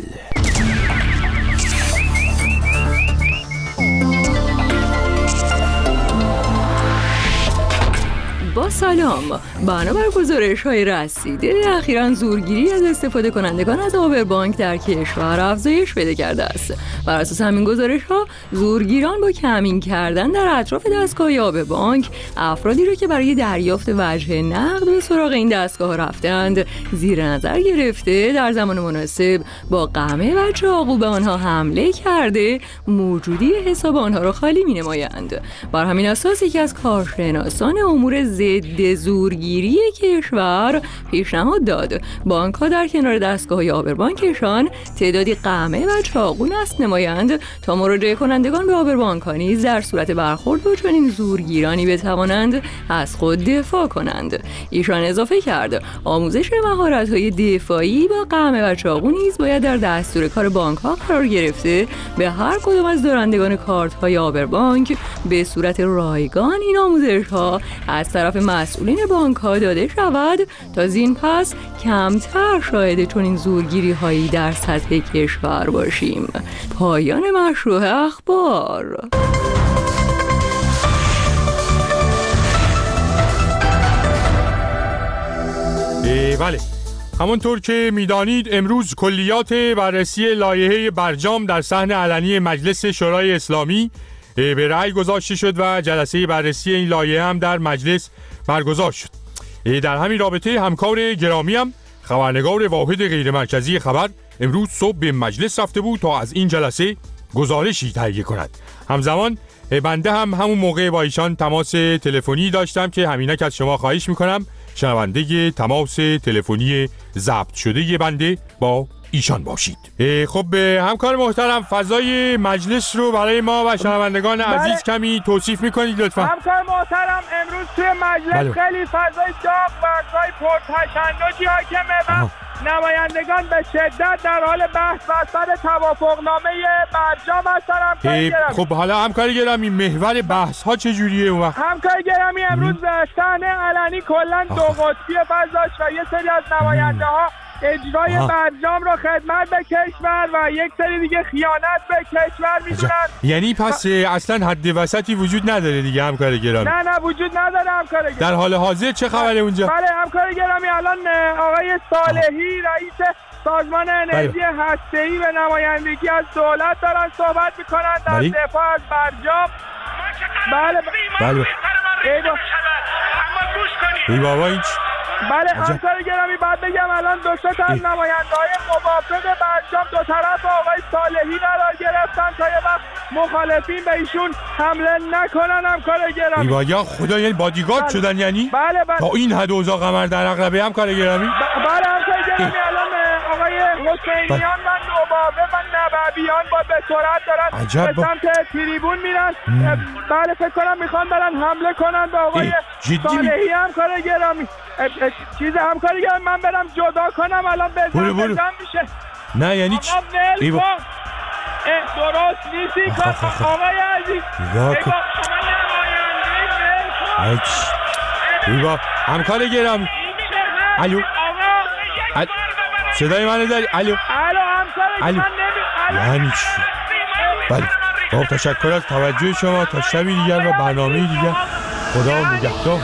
با سلام، بنابر گزارش‌های رسیده اخیراً زورگیری از استفاده کنندگان از آبربانک در کشور افزایش پیدا کرده است. بر اساس همین گزارش‌ها زورگیران با کمین کردن در اطراف دستگاه آبربانک افرادی را که برای دریافت وجه نقد به سراغ این دستگاه رفتند زیر نظر گرفته، در زمان مناسب با قمع و چاقو به آنها حمله کرده موجودی حساب آنها را خالی می‌نمایند. بر همین اساس یکی از کارشناسان امور ضد زورگیری کشور پیشنهاد داد بانک‌ها در کنار دستگاه آبربانکشان تعدادی قمع و چاقو نصب نمایند تا مراجعه کنندگان به آبربانک‌ها نیز در صورت برخورد با چنین زورگیرانی بتوانند از خود دفاع کنند. ایشان اضافه کرد آموزش مهارت‌های دفاعی با قمع و چاقو نیز باید در دستور کار بانک‌ها قرار گرفته به هر کدام از دارندگان کارت‌های آبربانک به صورت رایگان این آموزش‌ها از طرف مسئولین بانک‌ها داده شود تا زین پس کمتر شاهد چنین زورگیری‌هایی در سطح کشور باشیم. پایان مشروع اخبار. بله، همونطور که میدانید امروز کلیات بررسی لایحه برجام در صحن علنی مجلس شورای اسلامی به رأی گذاشته شد و جلسه بررسی این لایحه هم در مجلس برگزار شد. در همین رابطه همکار گرامی هم خبرنگار واحد غیر مرکزی خبر امروز صبح به مجلس رفته بود تا از این جلسه گزارشی تهیه کند. همزمان بنده هم همون موقع با ایشان تماس تلفنی داشتم که همینک از شما خواهش میکنم شنونده تماس تلفنی ضبط شده بنده با ایشان باشید. خب همکار محترم فضای مجلس رو برای ما و شنوندگان عزیز کمی توصیف میکنید لطفا. همکار محترم امروز توی مجلس بله. خیلی فضای داغ و فضای پرتشنجی حاکمه و نمایندگان به شدت در حال بحث بر سر توافقنامه برجام هستن. خب حالا همکار گرامی محور بحث ها چجوریه اون وقت؟ همکار گرامی امروز صحنه علنی کلا دو قطبی فضاش و یه سری از نماینده ها اجرای آه. برجام رو خدمت به کشور و یک سری دیگه خیانت به کشور میدونن. یعنی پس اصلا حد وسطی وجود نداره دیگه همکار گرامی؟ نه نه وجود نداره همکار گرامی. در حال حاضر چه خبره اونجا؟ بله همکار گرامی الان آقای صالحی رئیس سازمان انرژی هسته‌ای به نمایندگی از دولت دارن صحبت میکنن در بله. دفاع از برجام. بله بله ای بابا این بله همکار گرامی بعد بگم الان دو تا از نماینده‌های موافق برجام دو طرف آقای صالحی قرار گرفتن تا یه وقت مخالفین به ایشون حمله نکنن همکار گرامی. ای بابا خدا یعنی بادیگارد بله. شدن یعنی؟ بله بله تا این حد اوضاع قمر در عقربه همکار گرامی؟ بله همکار گرامی الان آقای حسینیان و نوباوه و نبویان با به سرعت دارن به سمت تریبون میرن. بله فکر کنم میخوان برن حمله کنن به آقای صالحی همکار گرامی. چیز همکاری که من برم جدا کنم الان به زن به زن میشه. نه یعنی چی؟ ایوا درست نیستی کار آقای عزیز. ایوا همکار گرامی. الو صدای منو داری؟ الو الو همکار من نمی یعنی چی؟ بله با تشکر از توجه شما تا شبی دیگر و برنامه دیگر. خدا نگهدار.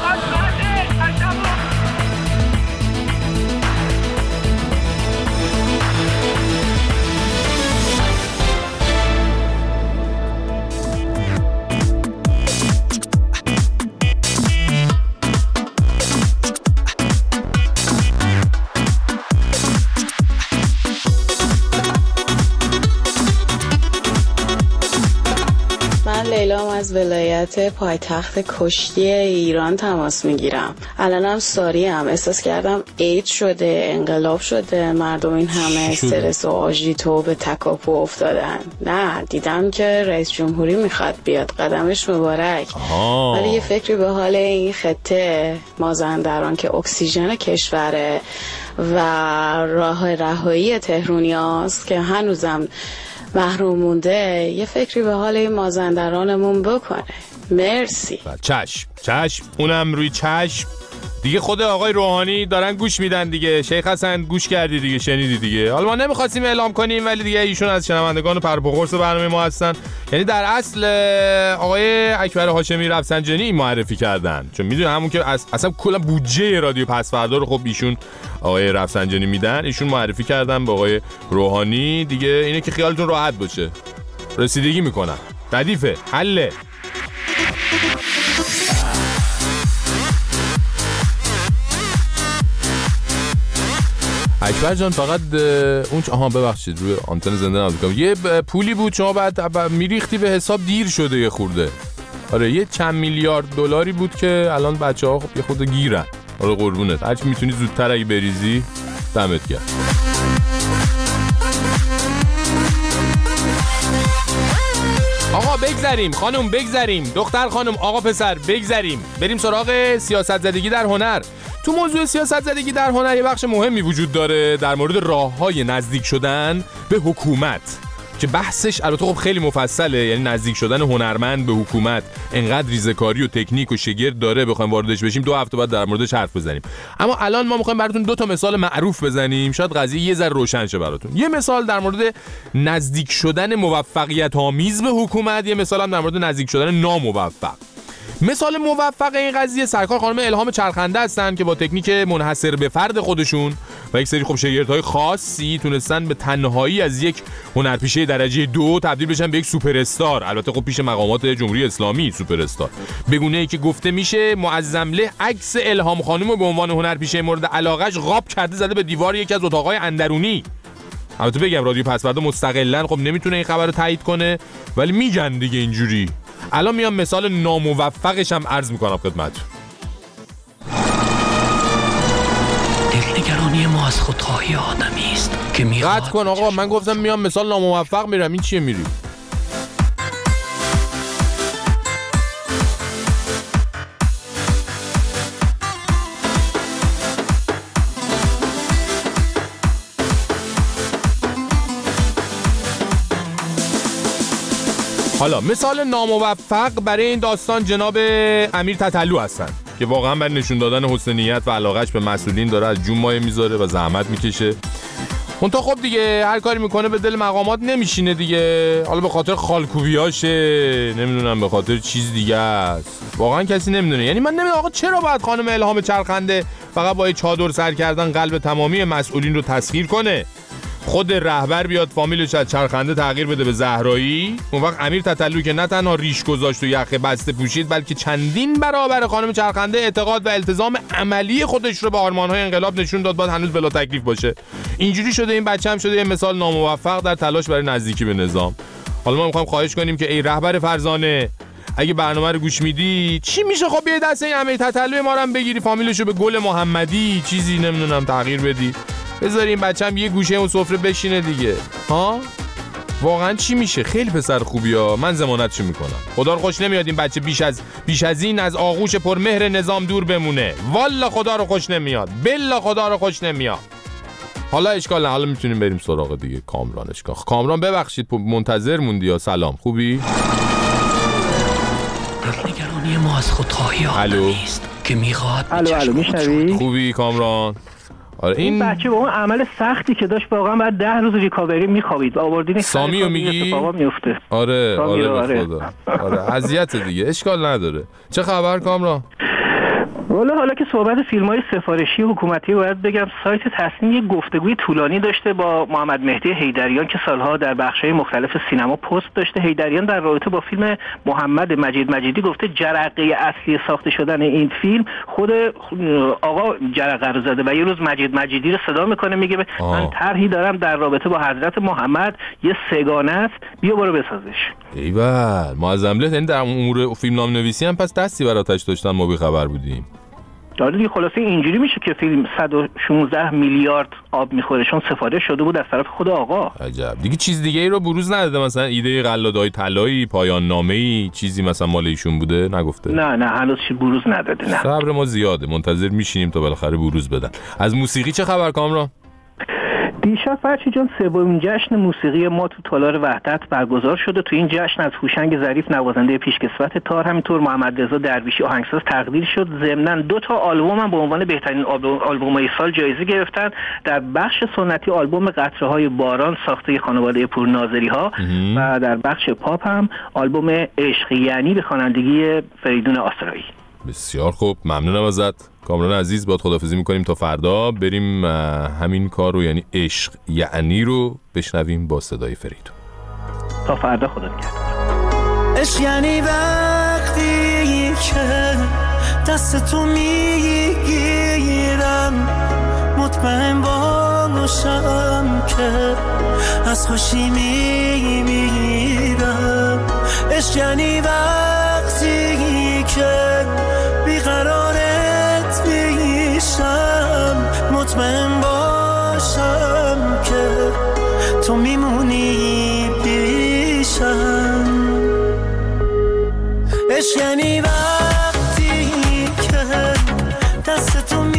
لیلام از ولایت پایتخت کشتی ایران تماس میگیرم. الانم ساری هم احساس کردم عید شده، انقلاب شده، مردم این همه استرس و آژیتو به تکاپو افتادن. نه دیدم که رئیس جمهوری میخواد بیاد، قدمش مبارک. ولی یه فکری به حال این خطه مازندران که اکسیژن کشوره و راه رهایی تهرونیاست که هنوزم محروم مونده، یه فکری به حال این مازندرانمون بکنه. مرسی. چشم چشم اونم روی چشم دیگه. خود آقای روحانی دارن گوش میدن دیگه. شیخ حسن گوش کردی دیگه، شنیدی دیگه. حالا ما نمیخواستیم اعلام کنیم ولی دیگه ایشون از شنوندگان و پرپقرص برنامه ما هستن. یعنی در اصل آقای اکبر هاشمی رفسنجانی معرفی کردن، چون میدونن همون که اصلا کلا بودجه رادیو پسوردا رو خب ایشون آقای رفسنجانی میدن، ایشون معرفی کردن به آقای روحانی دیگه. اینه که خیالتون راحت باشه، رسیدگی میکنن، ردیفه، حله. اکبر جان فقط اون چ... آها ببخشید روی آنتن زنده نبود، یه پولی بود شما بعد میریختی به حساب، دیر شده یه خورده. آره یه چند میلیارد دلاری بود که الان بچه‌ها خب یه خورده گیرن. آره قربونت، هرچی میتونی زودتر اگه بریزی دمت گرم. آقا بگذریم خانم، بگذریم دختر خانم، آقا پسر بگذریم، بریم سراغ سیاست زدگی در هنر. تو موضوع سیاست زدگی در هنر یه بخش مهمی وجود داره در مورد راه‌های نزدیک شدن به حکومت که بحثش البته خب خیلی مفصله. یعنی نزدیک شدن هنرمند به حکومت انقدر ریزه‌کاری و تکنیک و شگرد داره، بخوایم واردش بشیم دو هفته بعد در موردش حرف بزنیم. اما الان ما می‌خوایم براتون دو تا مثال معروف بزنیم، شاید قضیه یه ذره روشن شه براتون. یه مثال در مورد نزدیک شدن موفقیت آمیز به حکومت، یه مثال هم در مورد نزدیک شدن ناموفق. مثال موفق این قضیه سرکار خانم الهام چرخنده هستن که با تکنیک منحصر به فرد خودشون و یک سری خب شاگردهای خاصی تونستن به تنهایی از یک هنرپیشه درجه دو تبدیل بشن به یک سوپر استار. البته خب پیش مقامات جمهوری اسلامی سوپر استار. بگونه که گفته میشه معظمله عکس الهام خانم رو به عنوان هنرپیشه مورد علاقهش قاب کرده زده به دیوار یکی از اتاقهای اندرونی. البته بگم رادیو پسوردا مستقلاً خب نمیتونه این خبر رو تایید کنه، ولی میگن دیگه اینجوری. الان میام مثال ناموفقش هم عرض میکنم خدمتتون. دلنگرانی ما از خودخواهی آدمی است که میخواد. قطع کن آقا، من گفتم میام مثال ناموفق میرم، این چیه میری؟ حالا مثال ناموفق برای این داستان جناب امیر تتلو هستن که واقعا بر نشون دادن حسن نیت و علاقهش به مسئولین داره از جون مایه میذاره و زحمت میکشه. اون تا خب دیگه هر کاری میکنه به دل مقامات نمیشینه دیگه، حالا به خاطر خالکوبیاشه، نمیدونم به خاطر چیز دیگه است، واقعا کسی نمیدونه. یعنی من نمیدونم آقا چرا باید خانم الهام چرخنده فقط با چادر سر کردن قلب تمامی مسئولین رو تسخیر کنه؟ خود رهبر بیاد فامیلش از چرخنده تغییر بده به زهرایی، اون وقت امیر تتلو که نه تنها ریش گذاشت و یخ بسته پوشید بلکه چندین برابر خانم چرخنده اعتقاد و التزام عملی خودش رو به آرمان‌های انقلاب نشون داد، باید هنوز بلا تکلیف باشه. اینجوری شده این بچه هم شده یه مثال ناموفق در تلاش برای نزدیکی به نظام. حالا ما می‌خوایم خواهش کنیم که ای رهبر فرزانه، اگه برنامه رو گوش میدی چی میشه خب یه دسته این امیر تتلو ما رو هم بگیری فامیلشو به گل محمدی چیزی نمیدونم تغییر بدی، بذاری این بچه‌م یه گوشه اون سفره بشینه دیگه. ها واقعا چی میشه؟ خیلی پسر خوبی ها، من ضمانتش میکنم. خدا رو خوش نمیاد این بچه بیش از بیش از این از آغوش پرمهر نظام دور بمونه. والا خدا رو خوش نمیاد، بلا خدا رو خوش نمیاد. حالا اشکال نه، حالا میتونیم بریم سراغ دیگه. کامران اشکال کامران ببخشید منتظر موندی یا سلام خوبی؟ نگرانی ما از خودخواهی آدمی است که میخواد. الو الو میشنوی؟ خوبی کامران؟ آره این, این بچه با اون عمل سختی که داشت واقعا بعد ده روز ریکاوری میخوابید و آوردین سامیو میگی؟ اتفاقا میفته. آره آره به خدا. آره اذیت دیگه، اشکال نداره. چه خبر کامران؟ والا حالا که صحبت فیلم‌های سفارشی حکومتی باید بگم سایت تصنیم یک گفتگوی طولانی داشته با محمد مهدی حیدریان که سالها در بخش‌های مختلف سینما پست داشته. حیدریان در رابطه با فیلم محمد مجید مجیدی گفته جرقه اصلی ساخته شدن این فیلم خود آقا جرقه رو زده و یه روز مجید مجیدی رو صدا میکنه میگه من طرحی دارم در رابطه با حضرت محمد، یه سگانه است، بیا برو بسازش. ایول معظم له، این در امور فیلمنامه‌نویسی هم پس دستی براتش داشتن، ما بی خبر بودیم. داره دیگه. خلاصه اینجوری میشه که فیلم صد و شانزده میلیارد آب میخوره چون سفارش شده بود از طرف خود آقا. عجب دیگه. چیز دیگه ای رو بروز نداده؟ مثلا ایده قلادای طلایی، پایان نامه‌ای، چیزی مثلا مال ایشون بوده؟ نگفته؟ نه نه هنوز چی بروز نداده. نه صبر ما زیاده، منتظر میشینیم تا بالاخره بروز بدن. از موسیقی چه خبر کامران؟ دیشب فرشی جان سومین جشن موسیقی ما تو تالار وحدت برگزار شده. تو این جشن از هوشنگ ظریف نوازنده پیشکسوت تار، همینطور محمد رضا درویشی آهنگساز تقدیر شد. ضمناً دو تا آلبوم هم به عنوان بهترین آلبوم‌های سال جایزه گرفتن. در بخش سنتی آلبوم قطره‌های باران ساخته خانواده پورناظری‌ها و در بخش پاپ هم آلبوم عشق یعنی به خوانندگی فریدون آسرایی. بسیار خوب، ممنونم ازت کامران عزیز. باید خداحافظی میکنیم تا فردا. بریم همین کار رو یعنی عشق یعنی رو بشنویم با صدای فریدون. تا فردا خدا نگهدار. عشق یعنی وقتی که دست تو میگیرم مطمئن باشم که از خوشی میمیرم. عشق یعنی وقتی که بیقرارت میشم مطمئن باشم که تو میمونی پیشم. عشق یعنی وقتی که دست تو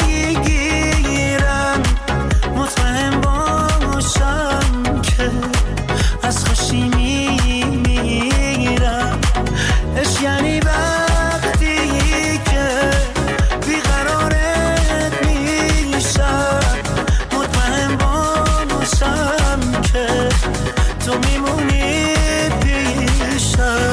میگیرم مطمئن باشم که از خوشی میمیرم. عشق یعنی وقتی که بیقرارت میشم مطمئن باشم که تو میمونی پیشم.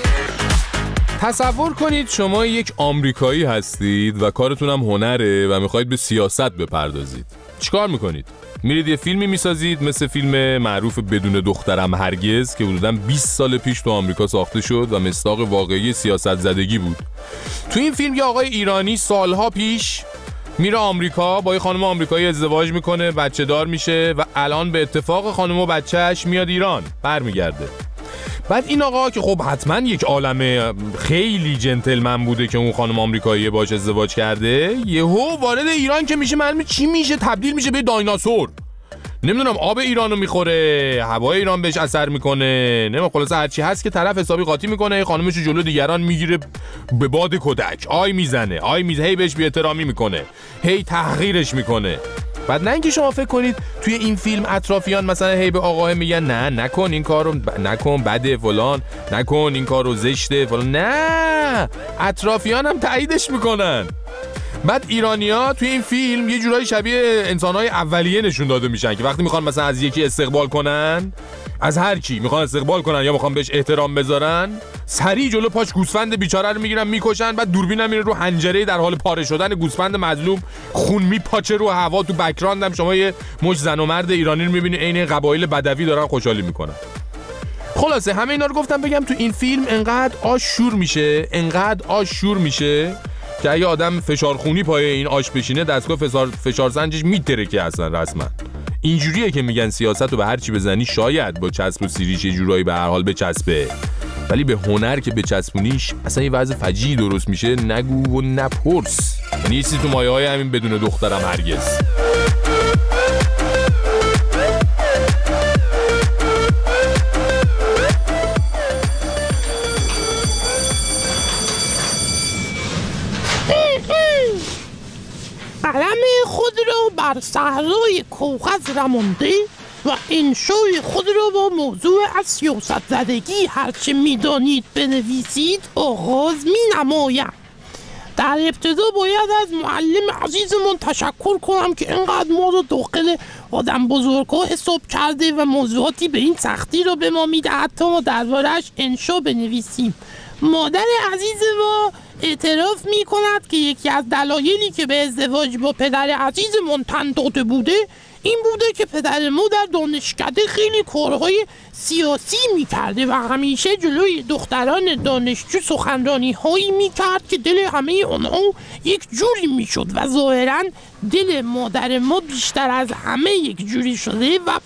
تصور کنید شما یک آمریکایی هستید و کارتون هم هنره و میخواید به سیاست بپردازید. چیکار میکنید؟ میرید یه فیلمی میسازید مثل فیلم معروف بدون دخترم هرگز که حدوداً بیست سال پیش تو آمریکا ساخته شد و مصداق واقعی سیاست زدگی بود. تو این فیلم یه آقای ایرانی سالها پیش میره آمریکا، با یه خانم آمریکایی ازدواج میکنه، بچه دار میشه و الان به اتفاق خانم و بچهش میاد ایران، برمیگرده. بعد این آقا که خب حتما یک عالمه خیلی جنتلمن بوده که اون خانم آمریکایی باش ازدواج کرده، یهو وارد ایران که میشه معلومه چی میشه، تبدیل میشه به دایناسور. نمیدونم آب ایرانو میخوره، هوای ایران بهش اثر میکنه، نمیدونم خلاصه هرچی هست که طرف حسابی قاطی میکنه، خانمشو جلو دیگران میگیره به باد کدک، آی میزنه، آی میزه، هی بهش بی‌احترامی میکنه، هی تحقیرش میکنه. بعد نه اینکه شما فکر کنید توی این فیلم اطرافیان مثلا هی به آقاه میگن نه نکن این کارو، ب... نکن بده فلان، نکن این کارو زشته فلان، نه اطرافیان هم تاییدش میکنن. بعد ایرانی‌ها توی این فیلم یه جورایی شبیه انسان‌های اولیه نشون داده میشن که وقتی میخوان مثلا از یکی استقبال کنن، از هر کی میخوان استقبال کنن یا میخوان بهش احترام بذارن، سریع جلو پاش گوسفند بیچاره رو میگیرن میکشن، بعد دوربین میره رو حنجره در حال پاره شدن گوسفند مظلوم، خون میپاچه رو هوا، تو بک‌گراند هم شما یه مش زن و مرد ایرانی رو میبینی عین قبایل بدوی دارن خوشحالی میکنن. خلاصه همه اینا رو گفتم بگم تو این فیلم انقدر آش شور میشه، انقدر آش شور میشه که اگه آدم فشارخونی پای این آش بشینه دستگاه فشار فشار سنجش میترکه اصلا رسما. اینجوریه که میگن سیاست رو به هر چی بزنی شاید با چسب و سیریش یه جورایی به هر حال بچسبه، ولی به هنر که بچسبونیش اصلا یه وضع فجیعی درست میشه، نگو و نپرس. یعنی یه چیزی تو مایه های همین بدون دخترم هرگز. قلم خود را بر صحرای کوخز رمانده و انشای خود را با موضوع از سیاست زدگی هرچه میدانید بنویسید آغاز می نمایم. در ابتدا باید از معلم عزیزمون تشکر کنم که اینقدر ما رو داخل آدم بزرگا حساب کرده و موضوعاتی به این سختی رو به ما میده حتی ما درباره‌اش انشا بنویسیم. مادر عزیز ما اعتراف می کند که یکی از دلایلی که به ازدواج با پدر عزیزمون تن داده بوده این بوده که پدر ما در دانشکده خیلی کارهای سیاسی می کرده و همیشه جلوی دختران دانشجو سخنرانی هایی می کرد که دل همه آنها یک جوری می شد و ظاهرا دل مادر ما بیشتر از همه یک جوری شده و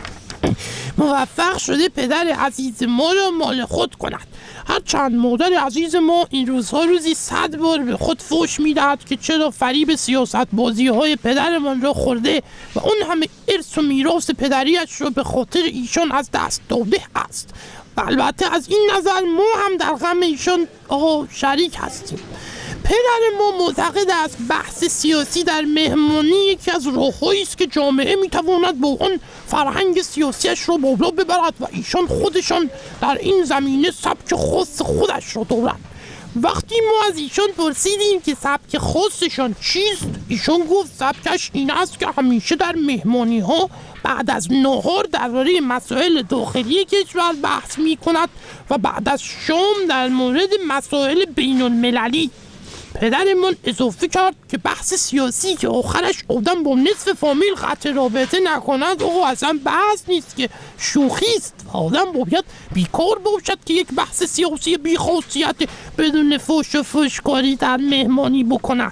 موفق شده پدر عزیز ما را مال خود کند. هرچند مادر عزیز ما این روزها روزی صد بار به خود فوش میدهد که چرا فریب سیاست بازی های پدرمان را خورده و اون همه ارث و میراث پدریش را به خاطر ایشان از دست داده است. و البته از این نظر ما هم در غم ایشان آقا شریک هستیم. پدر ما معتقد است بحث سیاسی در مهمانی یکی از راههایی است که جامعه میتواند با اون فرهنگ سیاسیش را بالا ببرد و ایشان خودشان در این زمینه سبک خاص خودش را دارند. وقتی ما از ایشان پرسیدیم که سبک خاصشان چیست، ایشان گفت سبکش این است که همیشه در مهمانی ها بعد از نهار درباره مسائل داخلی کشور بحث می کند و بعد از شام در مورد مسائل بین المللی. پدرمون اضافه کرد که بحث سیاسی که آخرش آدم با نصف فامیل قطع رابطه نکند آقا اصلا بحث نیست که شوخی است. آدم باید بیکار باشد که یک بحث سیاسی بیخاصیت بدون فوش و فوشکاری در مهمانی بکند.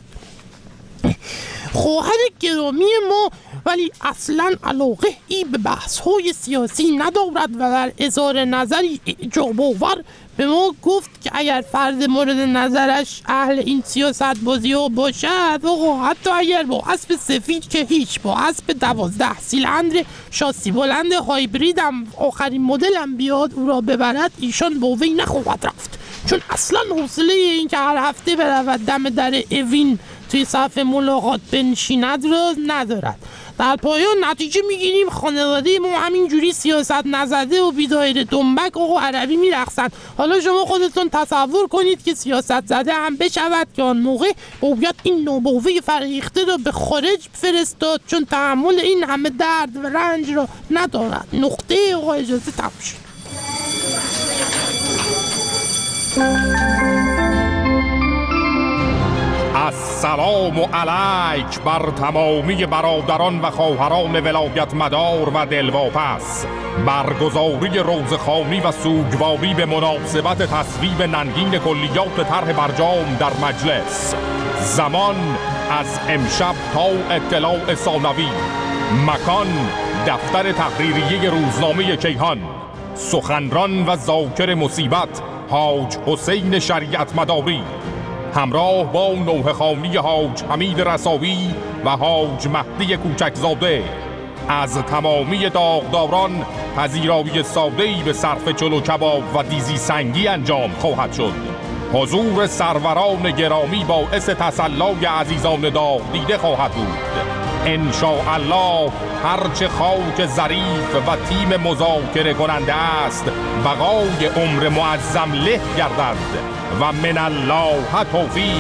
خواهر گرامی ما ولی اصلا علاقه ای به بحث های سیاسی ندارد و در اظهار نظری اعجاب آور به ما گفت که اگر فرد مورد نظرش اهل این سیاست بازی ها باشد آقا حتی اگر با اسب سفید که هیچ، با اسب دوازده سیلندر شاسی بلند هایبرید هم آخرین مدل هم بیاد او را ببرد ایشان با وی نخواهد رفت، چون اصلا حوصله این که هر هفته برود دم در اوین توی صف ملاقات بنشیند را ندارد. در پایان نتیجه میگیریم خانواده ما همینجوری سیاست نزده و بیدایر دنبک و عربی میرقصند. حالا شما خودتون تصور کنید که سیاست زده هم بشود که آن موقع باید این نوباوه فرهیخته را به خارج فرستاد چون تحمل این همه درد و رنج را ندارد. نقطه آقا اجازه تمشید. از سلام و علیک بر تمامی برادران و خواهران ولایت مدار و دلواپس. برگزاری روزخوانی و سوگواری به مناسبت تصویب ننگین کلیات طرح برجام در مجلس. زمان از امشب تا اطلاع ثانوی. مکان دفتر تحریریه روزنامه کیهان. سخنران و ذاکر مصیبت حاج حسین شریعت مداری همراه با نوحه خوانی حاج حمید رساوی و حاج مهدی کوچکزاده. از تمامی داغداران پذیرایی ساده‌ای به صرف چلو کباب و دیزی سنگی انجام خواهد شد. حضور سروران گرامی باعث تسلای عزیزان داغ دیده خواهد بود. ان شاء الله هرچه خاک ظریف و تیم مذاکره کننده است بقای عمر معظم له گردد و من الله توفیق.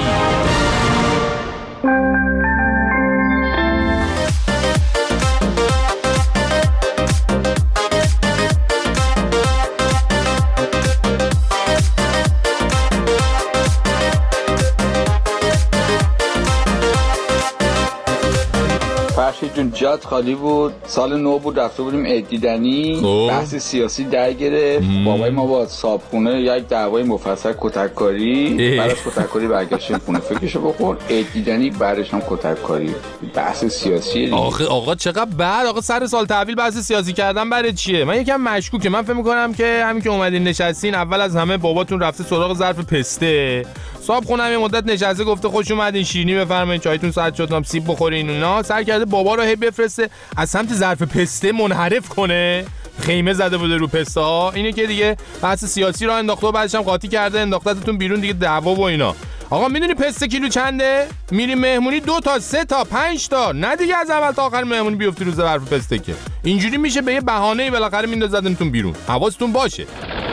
فرشید جون جات خالی بود، سال نو بود، رفته بودیم عید دیدنی، بحث سیاسی در گرفت. بابای ما با صابخونه یک دعوای مفصل کتککاری، بعد از کتککاری برگشتیم خونه فکرشو بخور، عید دیدنی بعدش هم کتککاری. بحث سیاسی دیگه. آخه آقا چقدر بعد آقا سر سال تحویل بحث سیاسی کردن برای چیه؟ من یکم مشکوکه. من فکر می‌کنم که همین که اومدین نشستین اول از همه باباتون رفته سراغ ظرف پسته. صاحب خونم یه مدت نشسته گفته خوش اومدین شیرینی بفرمایید چایتون ساعت شد سیب بخورین اینا. سر کرده بابا رو هی بفرسته از سمت ظرف پسته منحرف کنه. خیمه زده بوده رو پسته ها. اینه که دیگه بحث سیاسی رو انداخته و بعدش هم قاطی کرده انداختتون بیرون دیگه دعوا و اینا. آقا میدونی پسته کیلو چنده؟ میری مهمونی دو تا سه تا پنج تا، نه دیگه از اول تا آخر مهمونی بیفتی رو ظرف پسته که اینجوری میشه به یه بهانه‌ای بالاخره میندازتتون بیرون. حواستون باشه.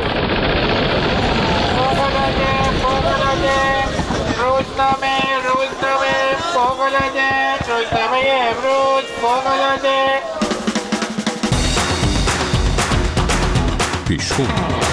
روزنامه روزنامه فوق‌العاده روزنامه امروز فوق‌العاده پیشخون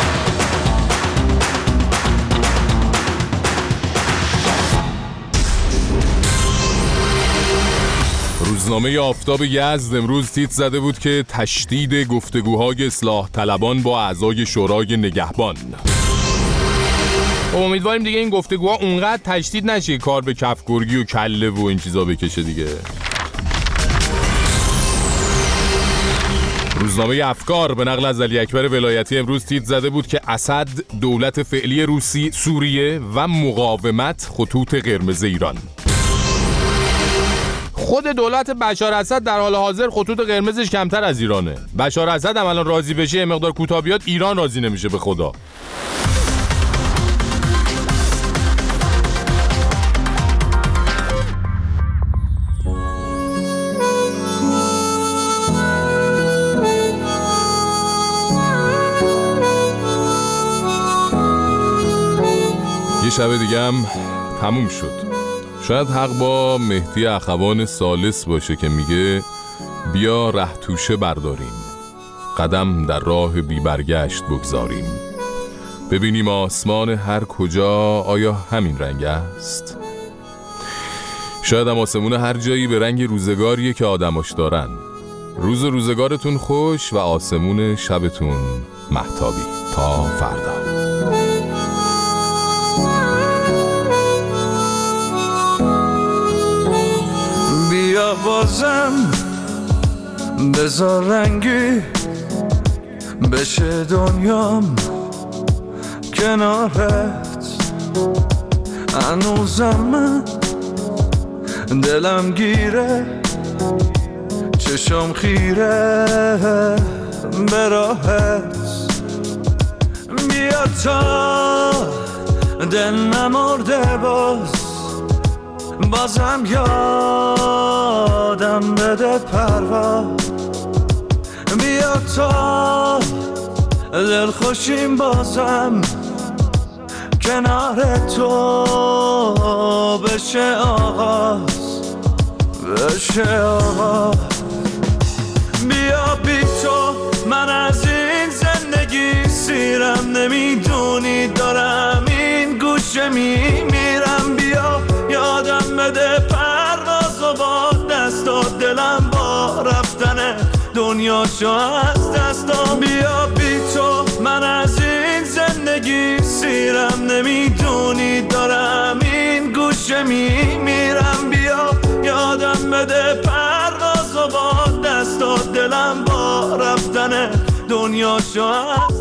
روزنامه آفتاب یزد امروز تیتر زده بود که تشدید گفتگوهای اصلاح طلبان با اعضای شورای نگهبان. امیدواریم دیگه این گفتگوها اونقدر تشدید نشه کار به کفگرگی و کله و این چیزا بکشه دیگه. روزنامه افکار به نقل از علی اکبر ولایتی امروز تیتر زده بود که اسد، دولت فعلی روسی، سوریه و مقاومت خطوط قرمز ایران. خود دولت بشار اسد در حال حاضر خطوط قرمزش کمتر از ایرانه. بشار اسد هم الان راضی بشه مقدار کوتاه بیاد ایران راضی نمیشه به خدا. یه شب دیگه هم تموم شد. شاید حق با مهدی اخوان ثالث باشه که میگه بیا ره توشه برداریم، قدم در راه بی برگشت بگذاریم، ببینیم آسمان هر کجا آیا همین رنگ است. شاید هم آسمون هر جایی به رنگ روزگاریه که آدماش دارن. روز روزگارتون خوش و آسمون شبتون مهتابی. تا فردا. بیا بازم بذار رنگی بشه دنیام کنارت، هنوزم من دلم گیره چشم خیره به راحت. بیا تا دل نمرده باز بازم یادم بده پرواز. بیا تا دل خوشیم بازم کنار تو بشه آغاز بشه آغاز. بیا بی تو من از این زندگی سیرم، نمیدونی دارم این گوشه میمیرم. بیا یادم بده دنیاشو از دستام. بیا بی تو من از این زندگی سیرم، نمیدونی دارم این گوشه میمیرم. بیا یادم بده پرواز و با دستات دلم با رفتن دنیاشو از